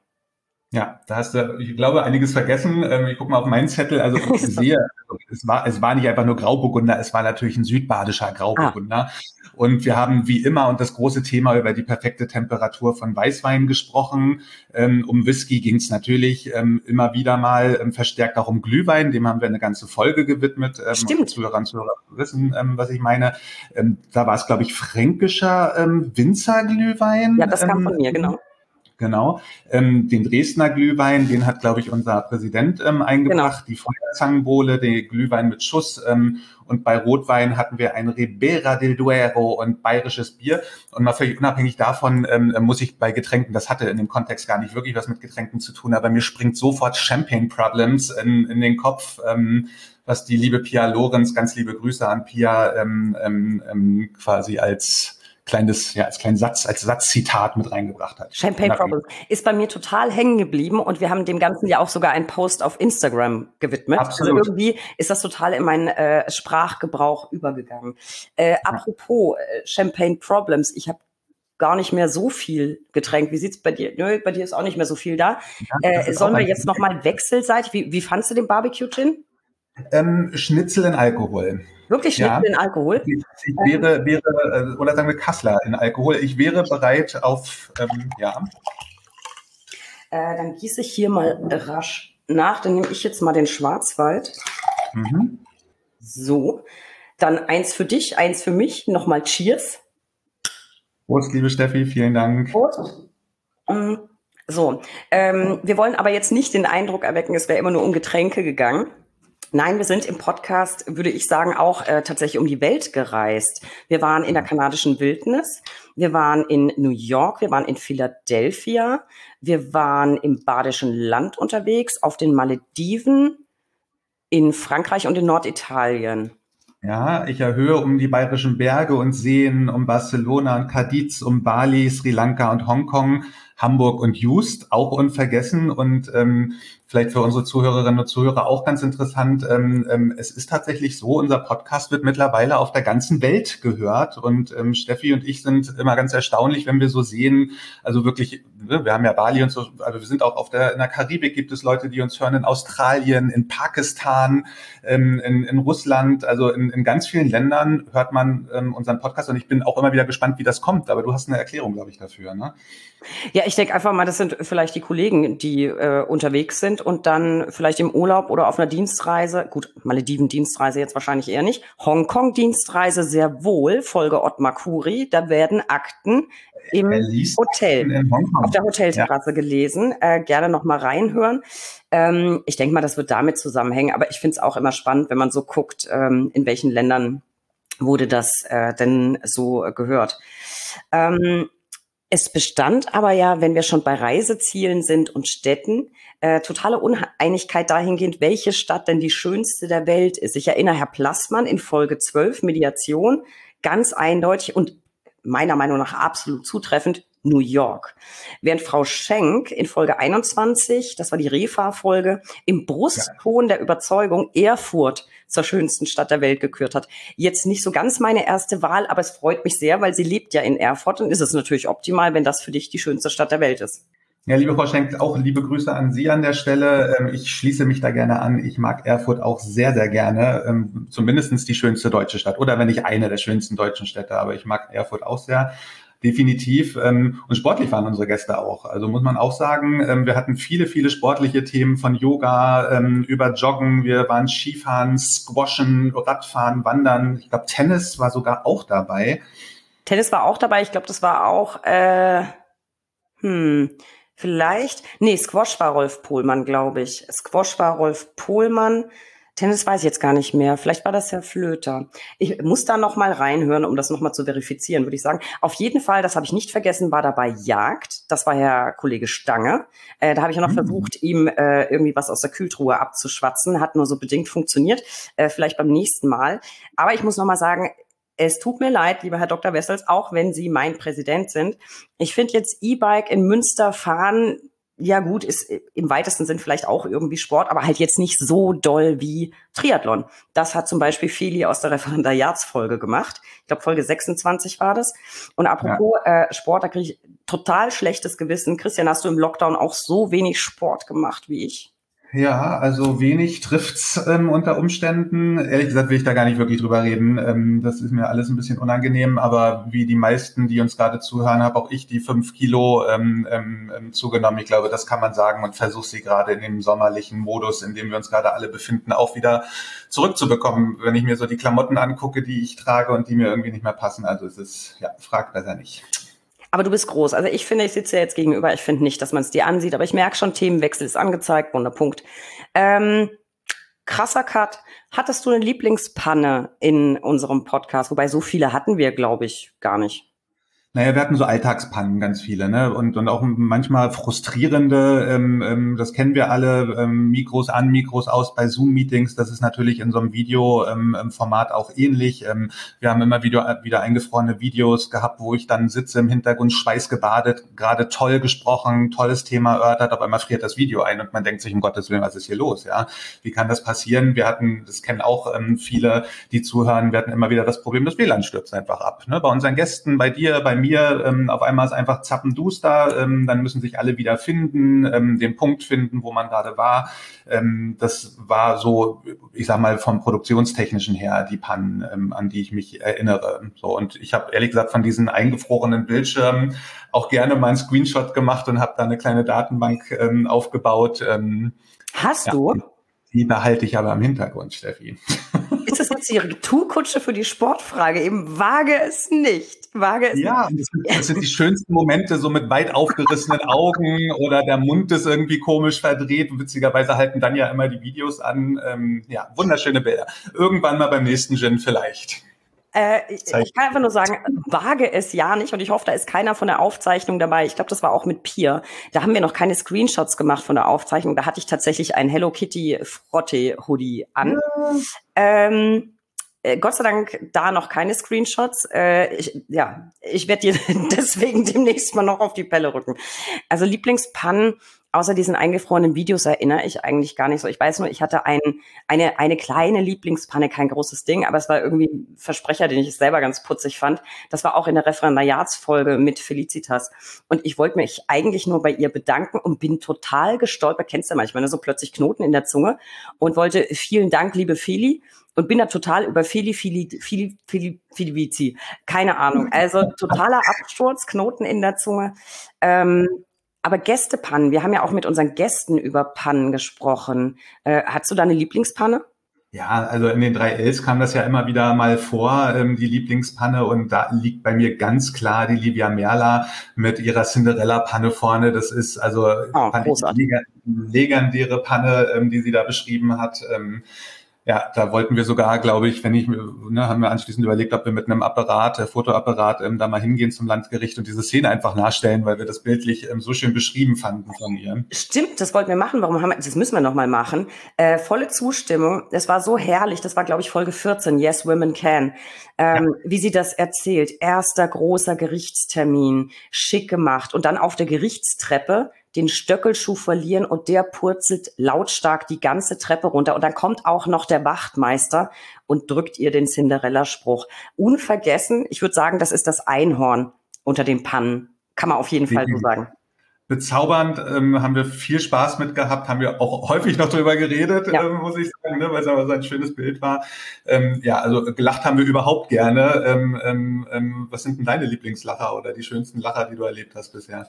Ja, da hast du, ich glaube, einiges vergessen. Ich gucke mal auf meinen Zettel. Also ich sehe, es war, es war nicht einfach nur Grauburgunder, es war natürlich ein südbadischer Grauburgunder. Ah. Und wir haben wie immer und das große Thema über die perfekte Temperatur von Weißwein gesprochen. Ähm, um Whisky ging es natürlich ähm, immer wieder mal ähm, verstärkt auch um Glühwein. Dem haben wir eine ganze Folge gewidmet. Ähm, Stimmt. Zuhörer und Zuhörer wissen, ähm, was ich meine. Ähm, da war es, glaube ich, fränkischer ähm, Winzerglühwein. Ja, das kam ähm, von mir, genau. Genau. Ähm, den Dresdner Glühwein, den hat, glaube ich, unser Präsident ähm, eingebracht. Genau. Die Feuerzangenbowle, den Glühwein mit Schuss. Ähm, und bei Rotwein hatten wir ein Ribera del Duero und bayerisches Bier. Und mal völlig unabhängig davon ähm, muss ich bei Getränken, das hatte in dem Kontext gar nicht wirklich was mit Getränken zu tun, aber mir springt sofort Champagne Problems in, in den Kopf, ähm, was die liebe Pia Lorenz, ganz liebe Grüße an Pia, ähm, ähm, quasi als kleines, ja, als kleinen Satz, als Satzzitat mit reingebracht hat. Champagne Problem ist bei mir total hängen geblieben und wir haben dem Ganzen ja auch sogar einen Post auf Instagram gewidmet. Absolut. Also irgendwie ist das total in meinen äh, Sprachgebrauch übergegangen. Äh, apropos äh, Champagne Problems, ich habe gar nicht mehr so viel Getränk. Wie sieht's bei dir? Nö, bei dir ist auch nicht mehr so viel da. Ja, äh, sollen wir jetzt nochmal wechselseitig, wie, wie fandst du den Barbecue-Gin? Ähm, Schnitzel in Alkohol. Wirklich Schnitzel ja. in Alkohol? Ich, ich wäre, wäre, oder sagen wir Kassler in Alkohol. Ich wäre bereit auf, ähm, ja. Äh, dann gieße ich hier mal rasch nach. Dann nehme ich jetzt mal den Schwarzwald. Mhm. So. Dann eins für dich, eins für mich. Nochmal Cheers. Prost, liebe Steffi. Vielen Dank. Prost. Mhm. So. Ähm, wir wollen aber jetzt nicht den Eindruck erwecken, es wäre immer nur um Getränke gegangen. Nein, wir sind im Podcast, würde ich sagen, auch äh, tatsächlich um die Welt gereist. Wir waren in der kanadischen Wildnis, wir waren in New York, wir waren in Philadelphia, wir waren im Badischen Land unterwegs, auf den Malediven, in Frankreich und in Norditalien. Ja, ich erhöhe um die bayerischen Berge und Seen, um Barcelona und Cadiz, um Bali, Sri Lanka und Hongkong, Hamburg und Just, auch unvergessen. Und ähm, vielleicht für unsere Zuhörerinnen und Zuhörer auch ganz interessant, ähm, ähm, es ist tatsächlich so, unser Podcast wird mittlerweile auf der ganzen Welt gehört. Und ähm, Steffi und ich sind immer ganz erstaunlich, wenn wir so sehen, also wirklich, ne, wir haben ja Bali und so, also wir sind auch auf der, in der Karibik gibt es Leute, die uns hören, in Australien, in Pakistan, ähm, in, in Russland, also in, in ganz vielen Ländern hört man ähm, unseren Podcast. Und ich bin auch immer wieder gespannt, wie das kommt. Aber du hast eine Erklärung, glaube ich, dafür, ne? Ja, ich denke einfach mal, das sind vielleicht die Kollegen, die äh, unterwegs sind und dann vielleicht im Urlaub oder auf einer Dienstreise, gut, Malediven-Dienstreise jetzt wahrscheinlich eher nicht, Hongkong-Dienstreise sehr wohl, Folge Ottmar Kuri, da werden Akten im Hotel, in Hongkong. auf der Hotelterrasse ja. gelesen. Äh, gerne noch mal reinhören. Ähm, ich denke mal, das wird damit zusammenhängen, aber ich finde es auch immer spannend, wenn man so guckt, ähm, in welchen Ländern wurde das äh, denn so äh, gehört. Ähm, Es bestand aber ja, wenn wir schon bei Reisezielen sind und Städten, äh, totale Uneinigkeit dahingehend, welche Stadt denn die schönste der Welt ist. Ich erinnere Herr Plassmann in Folge zwölf, Mediation, ganz eindeutig und meiner Meinung nach absolut zutreffend, New York. Während Frau Schenk in Folge einundzwanzig, das war die Refa-Folge, im Brustton der Überzeugung Erfurt zur schönsten Stadt der Welt gekürt hat. Jetzt nicht so ganz meine erste Wahl, aber es freut mich sehr, weil sie lebt ja in Erfurt und ist es natürlich optimal, wenn das für dich die schönste Stadt der Welt ist. Ja, liebe Frau Schenk, auch liebe Grüße an Sie an der Stelle. Ich schließe mich da gerne an. Ich mag Erfurt auch sehr, sehr gerne. Zumindestens die schönste deutsche Stadt oder wenn nicht eine der schönsten deutschen Städte, aber ich mag Erfurt auch sehr. Definitiv. Und sportlich waren unsere Gäste auch. Also muss man auch sagen, wir hatten viele, viele sportliche Themen von Yoga über Joggen. Wir waren Skifahren, Squashen, Radfahren, Wandern. Ich glaube, Tennis war sogar auch dabei. Tennis war auch dabei. Ich glaube, das war auch, äh, hm, vielleicht, nee, Squash war Rolf Pohlmann, glaube ich. Squash war Rolf Pohlmann. Tennis weiß ich jetzt gar nicht mehr. Vielleicht war das Herr Flöter. Ich muss da noch mal reinhören, um das noch mal zu verifizieren, würde ich sagen. Auf jeden Fall, das habe ich nicht vergessen, war dabei Jagd. Das war Herr Kollege Stange. Äh, da habe ich ja noch mhm. versucht, ihm äh, irgendwie was aus der Kühltruhe abzuschwatzen. Hat nur so bedingt funktioniert. Äh, vielleicht beim nächsten Mal. Aber ich muss noch mal sagen, es tut mir leid, lieber Herr Doktor Wessels, auch wenn Sie mein Präsident sind. Ich finde jetzt E-Bike in Münster fahren, ja gut, ist im weitesten Sinn vielleicht auch irgendwie Sport, aber halt jetzt nicht so doll wie Triathlon. Das hat zum Beispiel Feli aus der Referendariatsfolge gemacht. Ich glaube, Folge sechsundzwanzig war das. Und apropos ja. äh, Sport, da kriege ich total schlechtes Gewissen. Christian, hast du im Lockdown auch so wenig Sport gemacht wie ich? Ja, also wenig trifft's ähm, unter Umständen. Ehrlich gesagt will ich da gar nicht wirklich drüber reden. Ähm, das ist mir alles ein bisschen unangenehm, aber wie die meisten, die uns gerade zuhören, habe auch ich die fünf Kilo ähm, ähm, zugenommen. Ich glaube, das kann man sagen und versuche sie gerade in dem sommerlichen Modus, in dem wir uns gerade alle befinden, auch wieder zurückzubekommen, wenn ich mir so die Klamotten angucke, die ich trage und die mir irgendwie nicht mehr passen. Also es ist, ja, frag besser nicht. Aber du bist groß. Also ich finde, ich sitze ja jetzt gegenüber. Ich finde nicht, dass man es dir ansieht. Aber ich merke schon, Themenwechsel ist angezeigt. Wunderpunkt. Ähm, krasser Cut. Hattest du eine Lieblingspanne in unserem Podcast? Wobei so viele hatten wir, glaube ich, gar nicht. Naja, wir hatten so Alltagspannen, ganz viele, ne? Und und auch manchmal frustrierende, ähm, ähm, das kennen wir alle, ähm, Mikros an, Mikros aus bei Zoom-Meetings. Das ist natürlich in so einem Video-Format ähm, auch ähnlich. Ähm, wir haben immer wieder, wieder eingefrorene Videos gehabt, wo ich dann sitze im Hintergrund, schweißgebadet, gerade toll gesprochen, tolles Thema erörtert, auf einmal friert das Video ein und man denkt sich, um Gottes Willen, was ist hier los, ja? Wie kann das passieren? Wir hatten, das kennen auch ähm, viele, die zuhören, wir hatten immer wieder das Problem, das W L A N stürzt einfach ab, ne? Bei unseren Gästen, bei dir, bei mir, ähm, auf einmal ist einfach zappenduster, ähm, dann müssen sich alle wieder finden, ähm, den Punkt finden, wo man gerade war. Ähm, das war so, ich sag mal, vom Produktionstechnischen her die Pannen, ähm, an die ich mich erinnere. So, und ich habe ehrlich gesagt von diesen eingefrorenen Bildschirmen auch gerne mal einen Screenshot gemacht und habe da eine kleine Datenbank ähm, aufgebaut. Ähm, Hast ja, du? Die, die behalte ich aber im Hintergrund, Steffi. Ist das jetzt die Retourkutsche für die Sportfrage? Eben wage es nicht. Wage es ja, nicht. Das, das sind die schönsten Momente, so mit weit aufgerissenen Augen oder der Mund ist irgendwie komisch verdreht. Witzigerweise halten dann ja immer die Videos an. Ähm, ja, wunderschöne Bilder. Irgendwann mal beim nächsten Gin vielleicht. Äh, ich, ich kann einfach nur sagen, wage es ja nicht und ich hoffe, da ist keiner von der Aufzeichnung dabei. Ich glaube, das war auch mit Pia. Da haben wir noch keine Screenshots gemacht von der Aufzeichnung. Da hatte ich tatsächlich ein Hello Kitty Frotte Hoodie an. Ja. Ähm, äh, Gott sei Dank da noch keine Screenshots. Äh, ich, ja, ich werde dir deswegen demnächst mal noch auf die Pelle rücken. Also Lieblingspannen. Außer diesen eingefrorenen Videos erinnere ich eigentlich gar nicht so. Ich weiß nur, ich hatte ein, eine, eine kleine Lieblingspanne, kein großes Ding, aber es war irgendwie ein Versprecher, den ich selber ganz putzig fand. Das war auch in der Referendariatsfolge mit Felicitas. Und ich wollte mich eigentlich nur bei ihr bedanken und bin total gestolpert. Kennst du manchmal, ne? So plötzlich Knoten in der Zunge und wollte vielen Dank, liebe Feli. Und bin da total über Feli, Feli, Feli, Feli, Feli, Vizi. Keine Ahnung. Also totaler Absturz, Knoten in der Zunge. Ähm, Aber Gästepannen, wir haben ja auch mit unseren Gästen über Pannen gesprochen. Äh, hast du da eine Lieblingspanne? Ja, also in den drei Ls kam das ja immer wieder mal vor, ähm, die Lieblingspanne, und da liegt bei mir ganz klar die Livia Merla mit ihrer Cinderella-Panne vorne. Das ist also Oh, fand ich eine legendäre Panne, ähm, die sie da beschrieben hat. Ähm, ja, da wollten wir sogar, glaube ich, wenn ich, ne, haben wir anschließend überlegt, ob wir mit einem Apparat, äh, Fotoapparat, ähm, da mal hingehen zum Landgericht und diese Szene einfach nachstellen, weil wir das bildlich ähm, so schön beschrieben fanden von ihr. Stimmt, das wollten wir machen. Warum haben wir, das müssen wir noch mal machen. Äh, volle Zustimmung. Das war so herrlich. Das war, glaube ich, Folge vierzehn. Yes, Women Can. Ähm, ja. Wie sie das erzählt. Erster großer Gerichtstermin. Schick gemacht. Und dann auf der Gerichtstreppe den Stöckelschuh verlieren und der purzelt lautstark die ganze Treppe runter. Und dann kommt auch noch der Wachtmeister und drückt ihr den Cinderella-Spruch. Unvergessen, ich würde sagen, das ist das Einhorn unter den Pannen. Kann man auf jeden Fall so sagen. Bezaubernd, ähm, haben wir viel Spaß mit gehabt, haben wir auch häufig noch drüber geredet, ja. ähm, muss ich sagen, ne, weil es aber so ein schönes Bild war. Ähm, ja, also gelacht haben wir überhaupt gerne. Ähm, ähm, was sind denn deine Lieblingslacher oder die schönsten Lacher, die du erlebt hast bisher?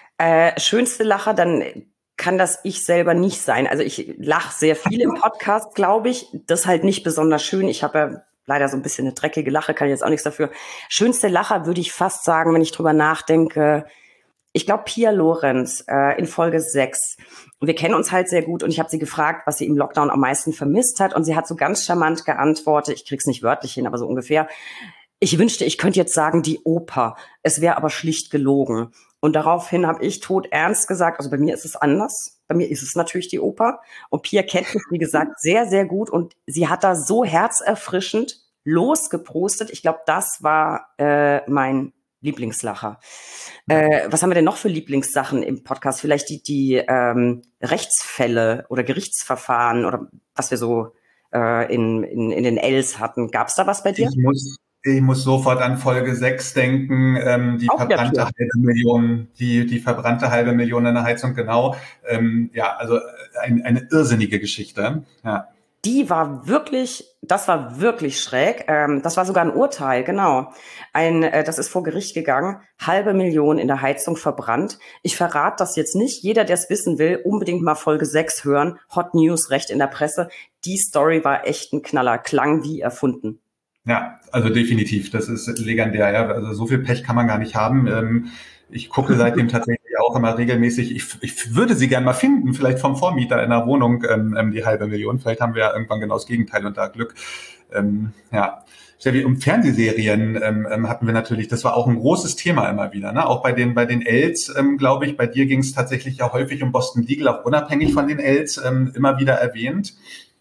Äh, schönste Lacher, dann kann das ich selber nicht sein. Also ich lache sehr viel im Podcast, glaube ich. Das ist halt nicht besonders schön. Ich habe ja leider so ein bisschen eine dreckige Lache, kann ich jetzt auch nichts dafür. Schönste Lacher würde ich fast sagen, wenn ich drüber nachdenke, ich glaube Pia Lorenz äh, in Folge sechs. Wir kennen uns halt sehr gut und ich habe sie gefragt, was sie im Lockdown am meisten vermisst hat. Und sie hat so ganz charmant geantwortet, ich krieg's nicht wörtlich hin, aber so ungefähr, ich wünschte, ich könnte jetzt sagen, die Oper. Es wäre aber schlicht gelogen. Und daraufhin habe ich todernst gesagt, also bei mir ist es anders. Bei mir ist es natürlich die Oper. Und Pia kennt mich, wie gesagt, sehr, sehr gut. Und sie hat da so herzerfrischend losgeprostet. Ich glaube, das war äh, mein Lieblingslacher. Äh, was haben wir denn noch für Lieblingssachen im Podcast? Vielleicht die, die ähm, Rechtsfälle oder Gerichtsverfahren oder was wir so äh, in, in, in den Ls hatten. Gab es da was bei dir? Ich muss Ich muss sofort an Folge sechs denken, ähm, die Auch verbrannte halbe Million, die, die verbrannte halbe Million in der Heizung, genau. Ähm, ja, also ein, eine irrsinnige Geschichte. Ja. Die war wirklich, das war wirklich schräg. Ähm, das war sogar ein Urteil, genau. Ein, äh, das ist vor Gericht gegangen, halbe Million in der Heizung verbrannt. Ich verrate das jetzt nicht. Jeder, der es wissen will, unbedingt mal Folge sechs hören. Hot News, Recht in der Presse. Die Story war echt ein Knaller, klang wie erfunden. Ja, also definitiv. Das ist legendär. Ja. Also so viel Pech kann man gar nicht haben. Ähm, ich gucke seitdem tatsächlich auch immer regelmäßig. Ich, ich würde sie gern mal finden, vielleicht vom Vormieter in der Wohnung, ähm, die halbe Million. Vielleicht haben wir ja irgendwann genau das Gegenteil und da Glück. Ähm, ja. Steffi, um Fernsehserien ähm, hatten wir natürlich, das war auch ein großes Thema immer wieder. Ne? Auch bei den bei den Els, ähm, glaube ich, bei dir ging es tatsächlich ja häufig um Boston Legal, auch unabhängig von den Els, ähm, immer wieder erwähnt.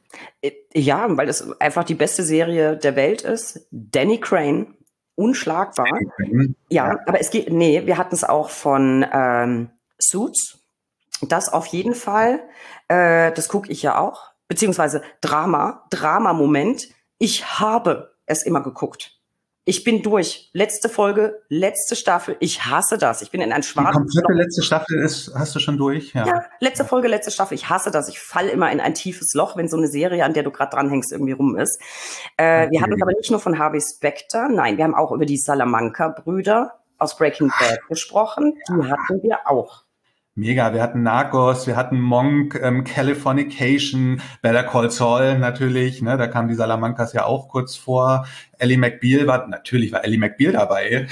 Ja, weil es einfach die beste Serie der Welt ist. Danny Crane, unschlagbar. Danny Crane. Ja, ja, aber es geht, nee, wir hatten es auch von ähm, Suits. Das auf jeden Fall. Äh, das gucke ich ja auch. Beziehungsweise Drama, Drama-Moment. Ich habe es immer geguckt. Ich bin durch. Letzte Folge, letzte Staffel. Ich hasse das. Ich bin in ein schwarzes Die komplette Loch. Letzte Staffel ist, hast du schon durch? Ja, ja letzte Folge, letzte Staffel. Ich hasse das. Ich falle immer in ein tiefes Loch, wenn so eine Serie, an der du gerade dranhängst, irgendwie rum ist. Äh, okay. Wir hatten es aber nicht nur von Harvey Specter. Nein, wir haben auch über die Salamanca-Brüder aus Breaking Bad gesprochen. Die hatten wir auch. Mega, wir hatten Narcos, wir hatten Monk, ähm, Californication, Better Call Saul natürlich, ne, da kamen die Salamancas ja auch kurz vor. Ellie McBeal war, natürlich war Ellie McBeal dabei.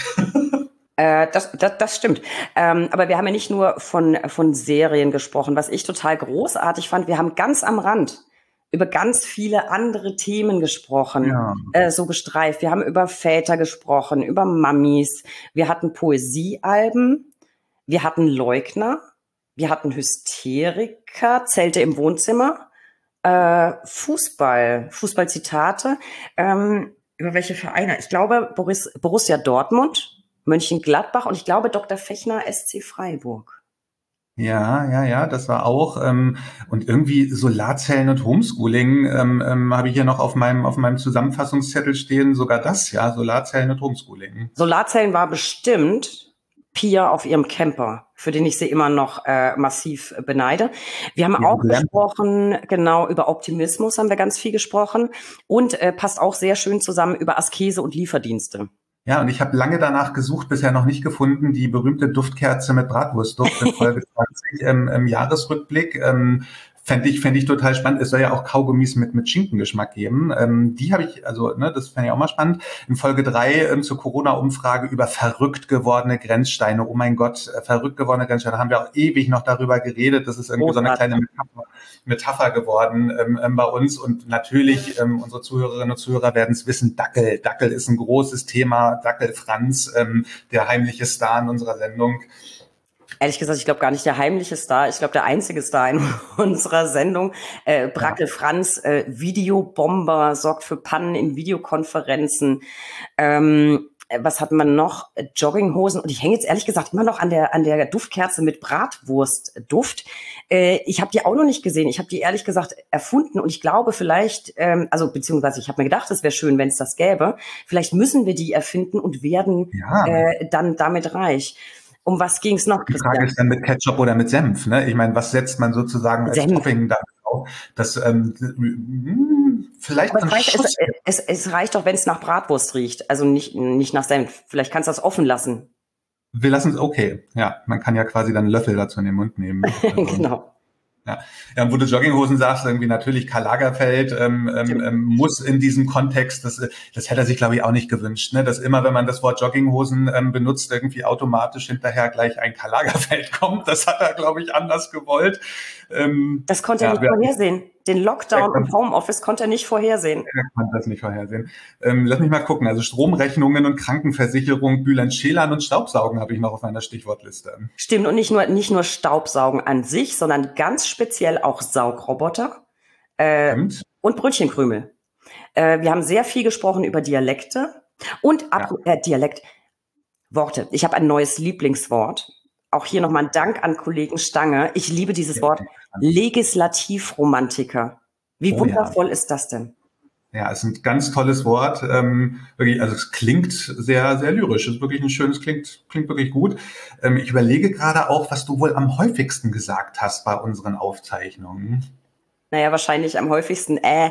äh, das, das, das stimmt. Ähm, aber wir haben ja nicht nur von, von Serien gesprochen. Was ich total großartig fand, wir haben ganz am Rand über ganz viele andere Themen gesprochen, ja. äh, so gestreift. Wir haben über Väter gesprochen, über Mammis, wir hatten Poesiealben, wir hatten Leugner, wir hatten Hysteriker, Zelte im Wohnzimmer, äh, Fußball, Fußballzitate. Ähm, über welche Vereine? Ich glaube Boris, Borussia Dortmund, Mönchengladbach und ich glaube Doktor Fechner S C Freiburg. Ja, ja, ja, das war auch. Ähm, und irgendwie Solarzellen und Homeschooling ähm, ähm, habe ich hier noch auf meinem auf meinem Zusammenfassungszettel stehen. Sogar das, ja, Solarzellen und Homeschooling. Solarzellen war bestimmt Pia auf ihrem Camper, für den ich sie immer noch äh, massiv beneide. Wir haben ja, auch ja. gesprochen, genau, über Optimismus haben wir ganz viel gesprochen und äh, passt auch sehr schön zusammen über Askese und Lieferdienste. Ja, und ich habe lange danach gesucht, bisher noch nicht gefunden, die berühmte Duftkerze mit Bratwurstduft in Folge zwanzig im, im Jahresrückblick. Ähm, Fände ich, fände ich total spannend. Es soll ja auch Kaugummis mit, mit Schinkengeschmack geben. Ähm, die habe ich, also, ne, das fände ich auch mal spannend. In Folge drei ähm, zur Corona-Umfrage über verrückt gewordene Grenzsteine. Oh mein Gott, äh, verrückt gewordene Grenzsteine. Da haben wir auch ewig noch darüber geredet. Das ist irgendwie so eine kleine Metapher, Metapher geworden ähm, ähm, bei uns. Und natürlich, ähm, unsere Zuhörerinnen und Zuhörer werden es wissen, Dackel. Dackel ist ein großes Thema. Dackel Franz, ähm, der heimliche Star in unserer Sendung. Ehrlich gesagt, ich glaube gar nicht der heimliche Star. Ich glaube, der einzige Star in unserer Sendung. Äh, Brackel Franz, äh, Videobomber, sorgt für Pannen in Videokonferenzen. Ähm, was hat man noch? Jogginghosen. Und ich hänge jetzt ehrlich gesagt immer noch an der an der Duftkerze mit Bratwurstduft. Äh, ich habe die auch noch nicht gesehen. Ich habe die ehrlich gesagt erfunden. Und ich glaube vielleicht, ähm, also beziehungsweise ich habe mir gedacht, es wäre schön, wenn es das gäbe. Vielleicht müssen wir die erfinden und werden Ja. äh, dann damit reich. Um was ging es noch, Christian? Die Frage ist dann mit Ketchup oder mit Senf, ne? Ich meine, was setzt man sozusagen als Senf. Topping da drauf? Das ähm, vielleicht Aber ein es, reicht, Schuss. es, es, es reicht doch, wenn es nach Bratwurst riecht, also nicht nicht nach Senf. Vielleicht kannst du das offen lassen. Wir lassen es okay. Ja, man kann ja quasi dann einen Löffel dazu in den Mund nehmen. Also, Genau. Ja. Ja, und wo du Jogginghosen sagst, irgendwie natürlich Karl Lagerfeld ähm, ähm, muss in diesem Kontext, das, das hätte er sich, glaube ich, auch nicht gewünscht, ne? Dass immer, wenn man das Wort Jogginghosen ähm, benutzt, irgendwie automatisch hinterher gleich ein Karl Lagerfeld kommt. Das hat er, glaube ich, anders gewollt. Ähm, das konnte er ja, nicht wir, vorhersehen. Den Lockdown ja, und Homeoffice konnte er nicht vorhersehen. Er kann das nicht vorhersehen. Ähm, lass mich mal gucken. Also Stromrechnungen und Krankenversicherung, Bülent Schälern und Staubsaugen habe ich noch auf meiner Stichwortliste. Stimmt, und nicht nur nicht nur Staubsaugen an sich, sondern ganz speziell auch Saugroboter äh, Stimmt. und Brötchenkrümel. Äh, wir haben sehr viel gesprochen über Dialekte und ab, Ja. äh, Dialekt, Worte. Ich habe ein neues Lieblingswort. Auch hier nochmal ein Dank an Kollegen Stange. Ich liebe dieses Wort. Legislativromantiker. Wie Oh, wundervoll ja. ist das denn? Ja, es ist ein ganz tolles Wort. Ähm, wirklich, also es klingt sehr, sehr lyrisch. Es ist wirklich ein schönes, klingt, klingt wirklich gut. Ähm, ich überlege gerade auch, was du wohl am häufigsten gesagt hast bei unseren Aufzeichnungen. Naja, wahrscheinlich am häufigsten äh.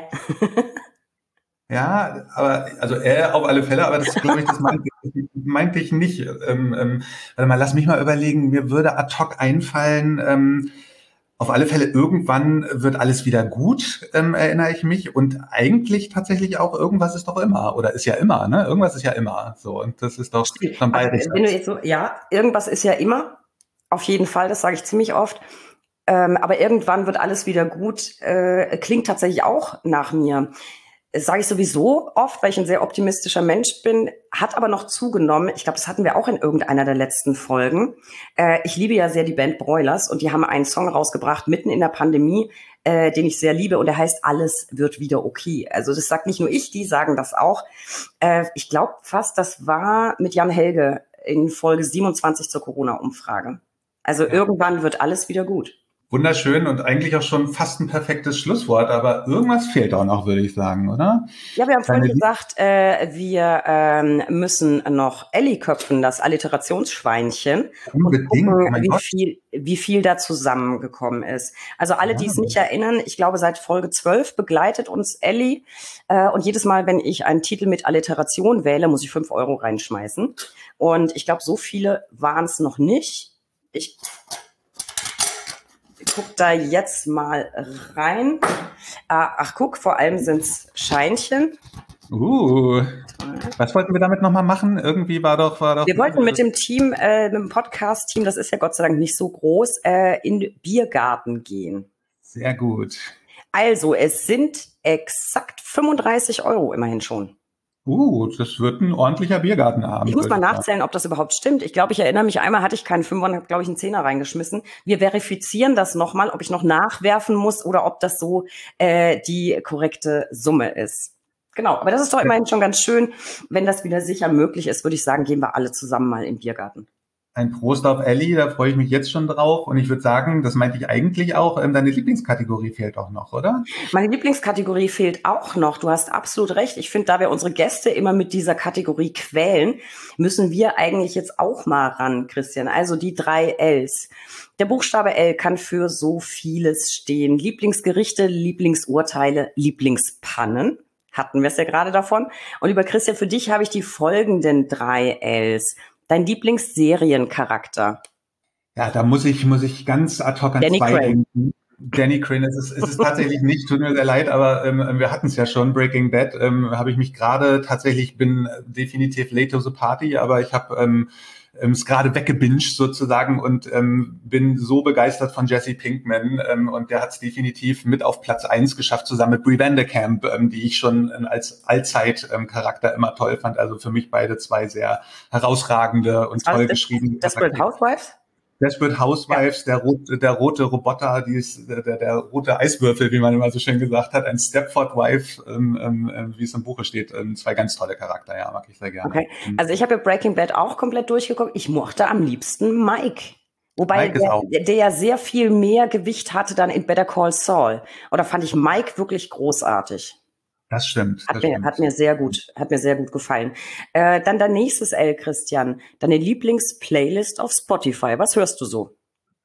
Ja, aber also äh, auf alle Fälle, aber das glaube ich, das meinte, meinte ich nicht. Ähm, ähm, warte mal, lass mich mal überlegen, mir würde ad hoc einfallen, ähm, auf alle Fälle irgendwann wird alles wieder gut, ähm, erinnere ich mich. Und eigentlich tatsächlich auch irgendwas ist doch immer oder ist ja immer, ne? Irgendwas ist ja immer so. Und das ist doch schon bayerisch. Wenn du jetzt so, ja, irgendwas ist ja immer, auf jeden Fall, das sage ich ziemlich oft. Ähm, aber irgendwann wird alles wieder gut, äh, klingt tatsächlich auch nach mir. Das sage ich sowieso oft, weil ich ein sehr optimistischer Mensch bin, hat aber noch zugenommen. Ich glaube, das hatten wir auch in irgendeiner der letzten Folgen. Äh, ich liebe ja sehr die Band Broilers und die haben einen Song rausgebracht, mitten in der Pandemie, äh, den ich sehr liebe und der heißt Alles wird wieder okay. Also das sagt nicht nur ich, die sagen das auch. Äh, ich glaube fast, das war mit Jan Helge in Folge siebenundzwanzig zur Corona-Umfrage. Also ja. Irgendwann wird alles wieder gut. Wunderschön und eigentlich auch schon fast ein perfektes Schlusswort, aber irgendwas fehlt auch noch, würde ich sagen, oder? Ja, wir haben vorhin gesagt, äh, wir ähm, müssen noch Elli köpfen, das Alliterationsschweinchen. Unbedingt. Und gucken, Oh wie Gott. viel, wie viel da zusammengekommen ist. Also alle, die es nicht erinnern, ich glaube, seit Folge zwölf begleitet uns Elli. Äh, und jedes Mal, wenn ich einen Titel mit Alliteration wähle, muss ich fünf Euro reinschmeißen. Und ich glaube, so viele waren es noch nicht. Ich guck da jetzt mal rein. Ach, guck, vor allem sind's Scheinchen. Uh, was wollten wir damit nochmal machen? Irgendwie war doch, war doch. Wir wollten mit dem Team, äh, mit dem Podcast-Team, das ist ja Gott sei Dank nicht so groß, äh, in den Biergarten gehen. Sehr gut. Also, es sind exakt fünfunddreißig Euro immerhin schon. Uh, das wird ein ordentlicher Biergartenabend. Ich muss mal nachzählen, ob das überhaupt stimmt. Ich glaube, ich erinnere mich, einmal hatte ich keinen Fünfer und habe, glaube ich, einen Zehner reingeschmissen. Wir verifizieren das nochmal, ob ich noch nachwerfen muss oder ob das so äh, die korrekte Summe ist. Genau, aber das ist doch immerhin schon ganz schön. Wenn das wieder sicher möglich ist, würde ich sagen, gehen wir alle zusammen mal in den Biergarten. Ein Prost auf Elli, da freue ich mich jetzt schon drauf. Und ich würde sagen, das meinte ich eigentlich auch, ähm, deine Lieblingskategorie fehlt auch noch, oder? Meine Lieblingskategorie fehlt auch noch. Du hast absolut recht. Ich finde, da wir unsere Gäste immer mit dieser Kategorie quälen, müssen wir eigentlich jetzt auch mal ran, Christian. Also die drei Ls. Der Buchstabe L kann für so vieles stehen. Lieblingsgerichte, Lieblingsurteile, Lieblingspannen. hatten wir es ja gerade davon. Und lieber Christian, für dich habe ich die folgenden drei Ls. Dein Lieblingsseriencharakter? Ja, da muss ich, muss ich ganz ad hoc an Danny zwei Crane. denken. Danny Crane, es ist, es ist tatsächlich nicht, tut mir sehr leid, aber ähm, wir hatten es ja schon, Breaking Bad, ähm, habe ich mich gerade tatsächlich, bin definitiv late to the party, aber ich habe ähm, es gerade weggebinged sozusagen und ähm, bin so begeistert von Jesse Pinkman ähm, und der hat es definitiv mit auf Platz eins geschafft, zusammen mit Brie Vanderkamp, ähm, die ich schon ähm, als Allzeit-Charakter ähm, immer toll fand. Also für mich beide zwei sehr herausragende und toll geschriebene Desperate Housewives? Desperate Housewives, ja. der, rote, der rote Roboter, die ist, der, der, der rote Eiswürfel, wie man immer so schön gesagt hat, ein Stepford Wife, ähm, ähm, wie es im Buche steht, ähm, zwei ganz tolle Charakter, ja, mag ich sehr gerne. Okay, also ich habe ja Breaking Bad auch komplett durchgeguckt. Ich mochte am liebsten Mike. Wobei Mike der, der, der ja sehr viel mehr Gewicht hatte dann in Better Call Saul. Oder fand ich Mike wirklich großartig. Das stimmt. Hat, das mir, stimmt. hat mir sehr gut, hat mir sehr gut gefallen. Äh, dann dein nächstes L, Christian. Deine Lieblingsplaylist auf Spotify. Was hörst du so?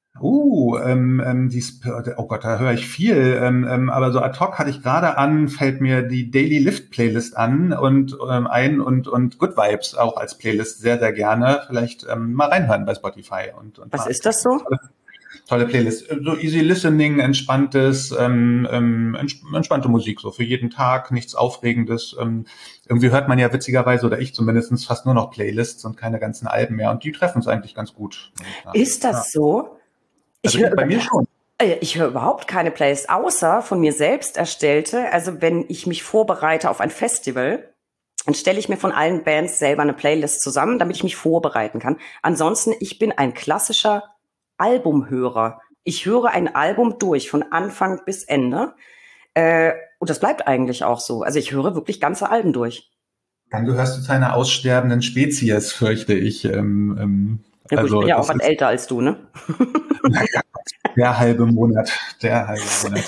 Uh, ähm, ähm, die, oh Gott, da höre ich viel. Ähm, ähm, aber so ad hoc hatte ich gerade an, fällt mir die Daily Lift Playlist an und ähm, ein und und Good Vibes auch als Playlist sehr sehr gerne. Vielleicht ähm, mal reinhören bei Spotify und, und Was mal ist das so? Tolle, tolle Playlist. So easy listening, entspanntes, ähm, ähm, entspannte Musik so für jeden Tag, nichts Aufregendes. Ähm, irgendwie hört man ja witzigerweise oder ich zumindest fast nur noch Playlists und keine ganzen Alben mehr und die treffen es eigentlich ganz gut. Ist das ja. so? Ich Also höre bei mir schon. Ich höre überhaupt keine Playlist, außer von mir selbst erstellte. Also wenn ich mich vorbereite auf ein Festival, dann stelle ich mir von allen Bands selber eine Playlist zusammen, damit ich mich vorbereiten kann. Ansonsten, ich bin ein klassischer Albumhörer. Ich höre ein Album durch, von Anfang bis Ende. Äh, und das bleibt eigentlich auch so. Also ich höre wirklich ganze Alben durch. Dann gehörst du zu einer aussterbenden Spezies, fürchte ich. Ähm, ähm, Ja gut, also ich bin ja auch das was ist, älter als du, ne? naja, der halbe Monat, der halbe Monat.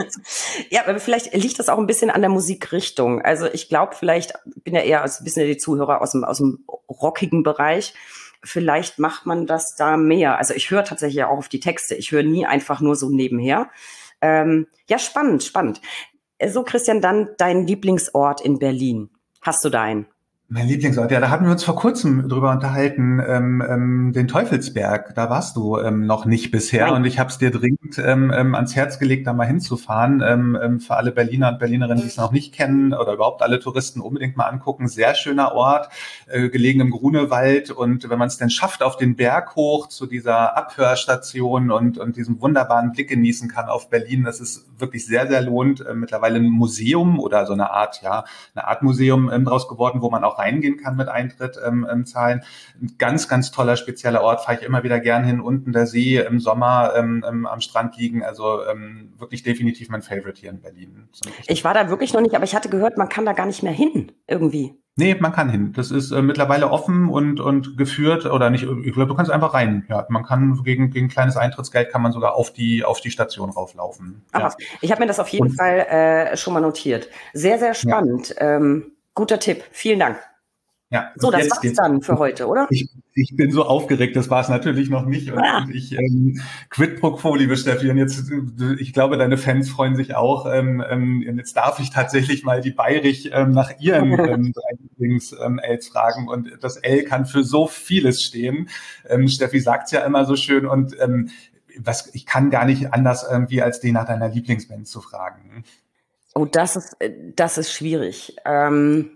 Ja, aber vielleicht liegt das auch ein bisschen an der Musikrichtung. Also ich glaube, vielleicht bin ja eher ein bisschen die Zuhörer aus dem, aus dem rockigen Bereich. Vielleicht macht man das da mehr. Also ich höre tatsächlich auch auf die Texte. Ich höre nie einfach nur so nebenher. Ähm, ja, spannend, spannend. So, Christian, dann dein Lieblingsort in Berlin. Hast du da einen? Mein Lieblingsort, ja, da hatten wir uns vor kurzem drüber unterhalten, ähm, ähm, den Teufelsberg, da warst du ähm, noch nicht bisher. Nein. Und ich habe es dir dringend ähm, ähm, ans Herz gelegt, da mal hinzufahren. Ähm, ähm, für alle Berliner und Berlinerinnen, die es noch nicht kennen oder überhaupt alle Touristen unbedingt mal angucken. Sehr schöner Ort, äh, gelegen im Grunewald und wenn man es denn schafft, auf den Berg hoch zu dieser Abhörstation und, und diesem wunderbaren Blick genießen kann auf Berlin, das ist wirklich sehr, sehr lohnt. Äh, mittlerweile ein Museum oder so eine Art, ja, eine Art Museum ähm, draus geworden, wo man auch reingehen kann mit Eintritt ähm, ähm, zahlen. Ein ganz, ganz toller, spezieller Ort, fahre ich immer wieder gern hin. Unten der See im Sommer ähm, ähm, am Strand liegen. Also ähm, wirklich definitiv mein Favorite hier in Berlin. Ich war da wirklich noch nicht, aber ich hatte gehört, man kann da gar nicht mehr hin irgendwie. Nee, man kann hin. Das ist äh, mittlerweile offen und und geführt oder nicht. Ich glaube, du kannst einfach rein. Ja, man kann gegen gegen kleines Eintrittsgeld kann man sogar auf die auf die Station rauflaufen. Aha. Ja. Ich habe mir das auf jeden und, Fall äh, schon mal notiert. Sehr, sehr spannend. Ja. Ähm, guter Tipp. Vielen Dank. Ja, so, das war's dann für heute, oder? Ich, ich bin so aufgeregt, das war es natürlich noch nicht. Und, ah. und ich ähm, quid pro quo, liebe Steffi. Und jetzt, ich glaube, deine Fans freuen sich auch. Ähm, ähm, jetzt darf ich tatsächlich mal die Bayrich ähm, nach ihren ähm, drei Lieblings-Ls fragen. Und das L kann für so vieles stehen. Ähm, Steffi sagt's ja immer so schön. Und ähm, was, ich kann gar nicht anders irgendwie, als die nach deiner Lieblingsband zu fragen. Oh, das ist, das ist schwierig. Ähm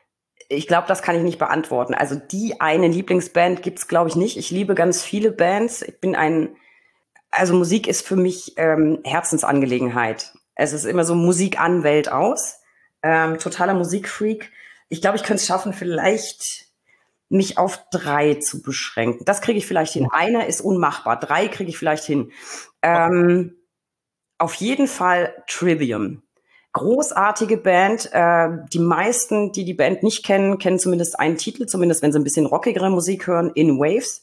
Ich glaube, das kann ich nicht beantworten. Also die eine Lieblingsband gibt's, glaube ich, nicht. Ich liebe ganz viele Bands. Ich bin ein, also Musik ist für mich ähm, Herzensangelegenheit. Es ist immer so Musik an, Welt aus. Ähm, totaler Musikfreak. Ich glaube, ich könnte es schaffen, vielleicht mich auf drei zu beschränken. Das kriege ich vielleicht hin. Einer ist unmachbar. Drei kriege ich vielleicht hin. Ähm, auf jeden Fall Trivium. Großartige Band. Äh, die meisten, die die Band nicht kennen, kennen zumindest einen Titel, zumindest wenn sie ein bisschen rockigere Musik hören, In Waves.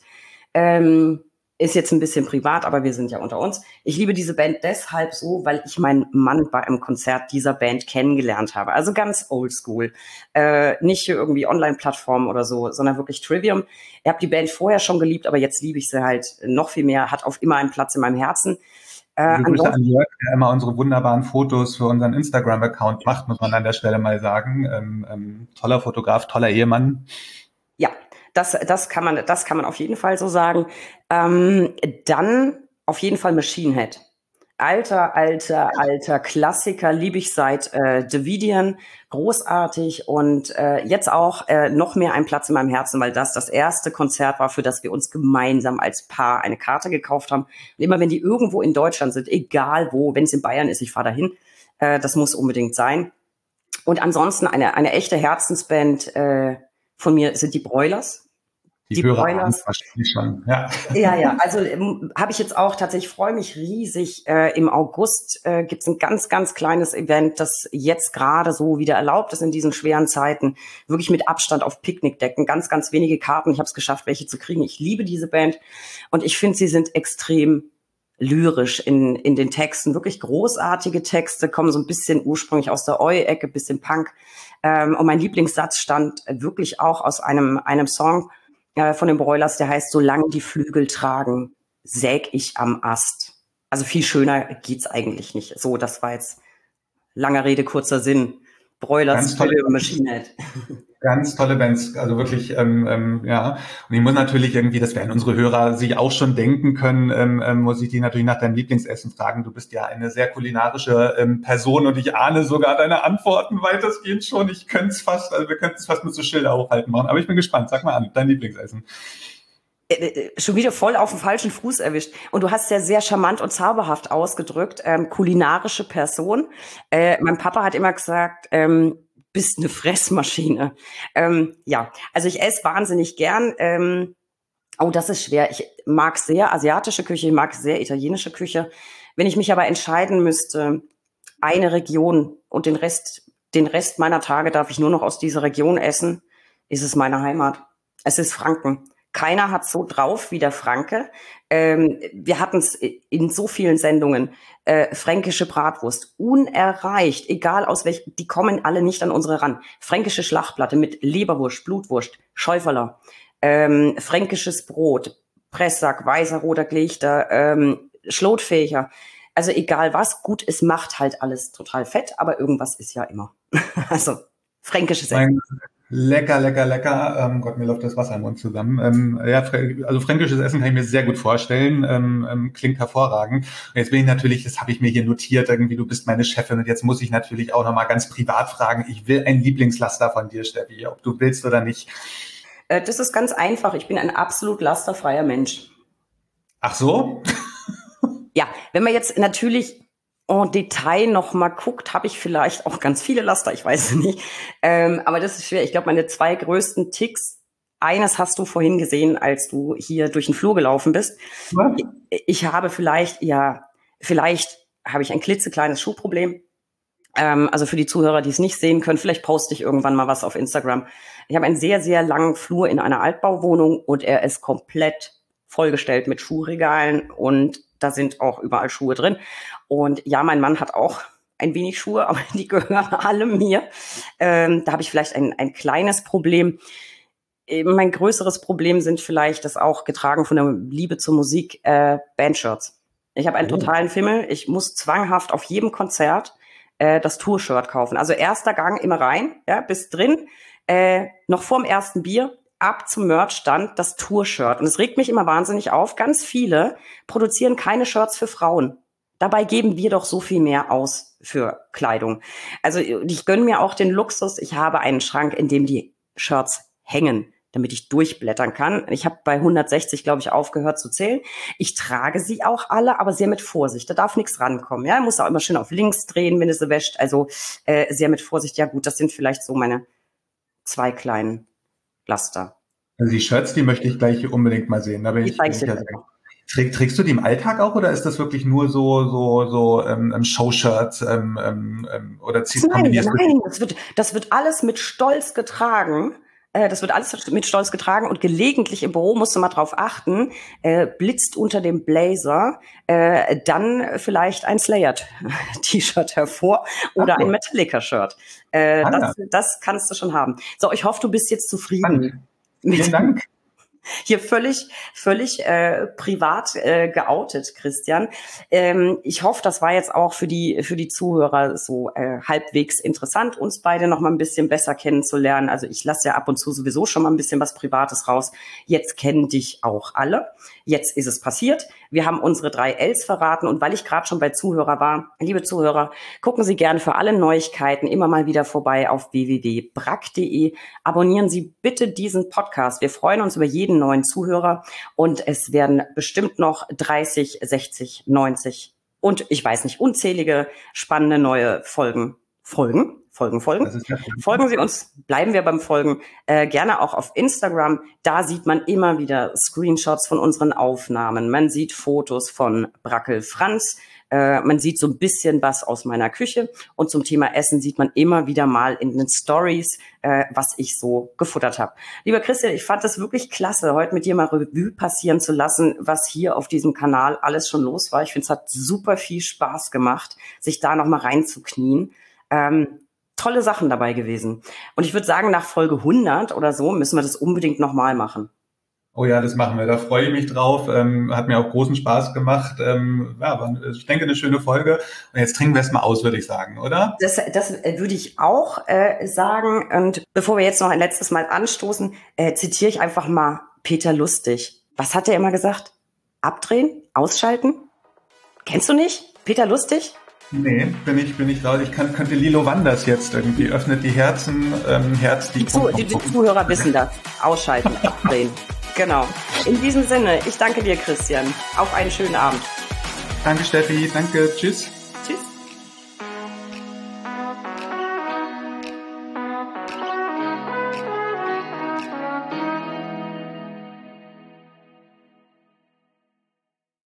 Ähm, ist jetzt ein bisschen privat, aber wir sind ja unter uns. Ich liebe diese Band deshalb so, weil ich meinen Mann bei einem Konzert dieser Band kennengelernt habe. Also ganz oldschool. Äh, nicht hier irgendwie Online-Plattformen oder so, sondern wirklich Trivium. Ich habe die Band vorher schon geliebt, aber jetzt liebe ich sie halt noch viel mehr. Hat auf immer einen Platz in meinem Herzen. Äh, Grüße an Jörg, der immer unsere wunderbaren Fotos für unseren Instagram-Account macht, muss man an der Stelle mal sagen. Ähm, ähm, toller Fotograf, toller Ehemann. Ja, das, das kann man, das kann man auf jeden Fall so sagen. Ähm, dann auf jeden Fall Machine Head. Alter, alter, alter Klassiker, liebe ich seit äh, Davidian, großartig und äh, jetzt auch äh, noch mehr einen Platz in meinem Herzen, weil das das erste Konzert war, für das wir uns gemeinsam als Paar eine Karte gekauft haben. Und immer wenn die irgendwo in Deutschland sind, egal wo, wenn es in Bayern ist, ich fahre dahin, äh, das muss unbedingt sein. Und ansonsten eine, eine echte Herzensband äh, von mir sind die Broilers. Die, die Hörer haben es wahrscheinlich schon. Ja, ja, ja. Also ähm, habe ich jetzt auch tatsächlich, freue mich riesig. Äh, Im August äh, gibt es ein ganz, ganz kleines Event, das jetzt gerade so wieder erlaubt ist in diesen schweren Zeiten. Wirklich mit Abstand auf Picknickdecken. Ganz, ganz wenige Karten. Ich habe es geschafft, welche zu kriegen. Ich liebe diese Band. Und ich finde, sie sind extrem lyrisch in, in den Texten. Wirklich großartige Texte, kommen so ein bisschen ursprünglich aus der Oi-Ecke, bisschen Punk. Ähm, und mein Lieblingssatz stammt wirklich auch aus einem, einem Song von den Broilers, der heißt, solange die Flügel tragen, säg ich am Ast. Also viel schöner geht's eigentlich nicht. So, das war jetzt langer Rede, kurzer Sinn. Broilers, tolle Machine Head. Ganz tolle Bands, also wirklich, ähm, ähm, ja. Und ich muss natürlich irgendwie, das werden unsere Hörer sich auch schon denken können, ähm, ähm, muss ich die natürlich nach deinem Lieblingsessen fragen. Du bist ja eine sehr kulinarische ähm, Person und ich ahne sogar deine Antworten weitestgehend schon. Ich könnte es fast, also wir könnten es fast mit so Schilder aufhalten machen. Aber ich bin gespannt. Sag mal an, dein Lieblingsessen. Äh, schon wieder voll auf den falschen Fuß erwischt. Und du hast ja sehr charmant und zauberhaft ausgedrückt, ähm, kulinarische Person. Äh, mein Papa hat immer gesagt, ähm, bist eine Fressmaschine. Ähm, ja, also ich esse wahnsinnig gern. Ähm, oh, das ist schwer. Ich mag sehr asiatische Küche, ich mag sehr italienische Küche. Wenn ich mich aber entscheiden müsste, eine Region und den Rest, den Rest meiner Tage darf ich nur noch aus dieser Region essen, ist es meine Heimat. Es ist Franken. Keiner hat so drauf wie der Franke. Ähm, wir hatten es in so vielen Sendungen. Äh, fränkische Bratwurst, unerreicht, egal aus welchen, die kommen alle nicht an unsere ran. Fränkische Schlachtplatte mit Leberwurst, Blutwurst, Schäuferler, ähm, fränkisches Brot, Pressack, weißer, roter Glechter, ähm, Schlotfächer. Also egal was, gut, es macht halt alles total fett, aber irgendwas ist ja immer. Also fränkisches Essen. Lecker, lecker, lecker. Ähm, Gott, mir läuft das Wasser im Mund zusammen. Ähm, ja, also fränkisches Essen kann ich mir sehr gut vorstellen. Ähm, ähm, klingt hervorragend. Und jetzt bin ich natürlich, das habe ich mir hier notiert, irgendwie, du bist meine Chefin und jetzt muss ich natürlich auch nochmal ganz privat fragen. Ich will ein Lieblingslaster von dir, Steffi, ob du willst oder nicht. Äh, das ist ganz einfach. Ich bin ein absolut lasterfreier Mensch. Ach so? Ja, wenn man jetzt natürlich en Detail noch mal guckt, habe ich vielleicht auch ganz viele Laster, ich weiß es nicht. Ähm, aber das ist schwer. Ich glaube, meine zwei größten Ticks, eines hast du vorhin gesehen, als du hier durch den Flur gelaufen bist. Was? Ich, ich habe vielleicht, ja, vielleicht habe ich ein klitzekleines Schuhproblem. Ähm, also für die Zuhörer, die es nicht sehen können, vielleicht poste ich irgendwann mal was auf Instagram. Ich habe einen sehr, sehr langen Flur in einer Altbauwohnung und er ist komplett vollgestellt mit Schuhregalen und da sind auch überall Schuhe drin. Und ja, mein Mann hat auch ein wenig Schuhe, aber die gehören alle mir. Ähm, da habe ich vielleicht ein, ein kleines Problem. Mein größeres Problem sind vielleicht, das auch getragen von der Liebe zur Musik, äh, Bandshirts. Ich habe einen oh. totalen Fimmel. Ich muss zwanghaft auf jedem Konzert äh, das Tour-Shirt kaufen. Also erster Gang immer rein, ja, bis drin, äh, noch vorm ersten Bier, ab zum Merch-Stand das Tour-Shirt. Und es regt mich immer wahnsinnig auf. Ganz viele produzieren keine Shirts für Frauen. Dabei geben wir doch so viel mehr aus für Kleidung. Also ich gönne mir auch den Luxus. Ich habe einen Schrank, in dem die Shirts hängen, damit ich durchblättern kann. Ich habe bei hundertsechzig, glaube ich, aufgehört zu zählen. Ich trage sie auch alle, aber sehr mit Vorsicht. Da darf nichts rankommen. Ja, ich muss auch immer schön auf links drehen, wenn es sie wäscht. Also äh, sehr mit Vorsicht. Ja gut, das sind vielleicht so meine zwei kleinen Laster. Also die Shirts, die möchte ich gleich unbedingt mal sehen. Da bin ich, bin ich ja Träg, trägst du die im Alltag auch oder ist das wirklich nur so so so ähm, Showshirts ähm, ähm, oder ziehst Nein, nein, das wird das wird alles mit Stolz getragen. Äh, das wird alles mit Stolz getragen und gelegentlich im Büro musst du mal drauf achten. Äh, blitzt unter dem Blazer äh, dann vielleicht ein Slayer-T-Shirt hervor oder okay. ein Metallica-Shirt. Äh, ah, das, ja. das kannst du schon haben. So, ich hoffe, du bist jetzt zufrieden. Dank. Vielen Dank. Hier völlig, völlig äh, privat äh, geoutet, Christian. Ähm, ich hoffe, das war jetzt auch für die für die Zuhörer so äh, halbwegs interessant, uns beide noch mal ein bisschen besser kennenzulernen. Also ich lasse ja ab und zu sowieso schon mal ein bisschen was Privates raus. Jetzt kennen dich auch alle. Jetzt ist es passiert. Wir haben unsere drei Ls verraten. Und weil ich gerade schon bei Zuhörer war, liebe Zuhörer, gucken Sie gerne für alle Neuigkeiten immer mal wieder vorbei auf w w w punkt brack punkt d e. Abonnieren Sie bitte diesen Podcast. Wir freuen uns über jeden neuen Zuhörer. Und es werden bestimmt noch dreißig, sechzig, neunzig und ich weiß nicht, unzählige spannende neue Folgen. Folgen? Folgen, Folgen. Folgen Sie uns, bleiben wir beim Folgen, äh, gerne auch auf Instagram. Da sieht man immer wieder Screenshots von unseren Aufnahmen. Man sieht Fotos von Brackel Franz. Äh, man sieht so ein bisschen was aus meiner Küche. Und zum Thema Essen sieht man immer wieder mal in den Stories, äh, was ich so gefuttert habe. Lieber Christian, ich fand das wirklich klasse, heute mit dir mal Revue passieren zu lassen, was hier auf diesem Kanal alles schon los war. Ich finde, es hat super viel Spaß gemacht, sich da noch mal reinzuknien. Ähm, Tolle Sachen dabei gewesen. Und ich würde sagen, nach Folge hundert oder so müssen wir das unbedingt nochmal machen. Oh ja, das machen wir. Da freue ich mich drauf. Ähm, hat mir auch großen Spaß gemacht. Ähm, ja, war, ich denke, eine schöne Folge. Und jetzt trinken wir es mal aus, würde ich sagen, oder? Das, das würde ich auch äh, sagen. Und bevor wir jetzt noch ein letztes Mal anstoßen, äh, zitiere ich einfach mal Peter Lustig. Was hat er immer gesagt? Abdrehen? Ausschalten? Kennst du nicht? Peter Lustig? Nee, bin ich, bin ich raus. Ich kann, könnte Lilo Wanders jetzt irgendwie öffnet die Herzen, ähm, Herz, die, die, Zu, die, die Zuhörer wissen das. Ausschalten, abdrehen. Genau. In diesem Sinne, ich danke dir, Christian. Auf einen schönen Abend. Danke, Steffi. Danke. Tschüss.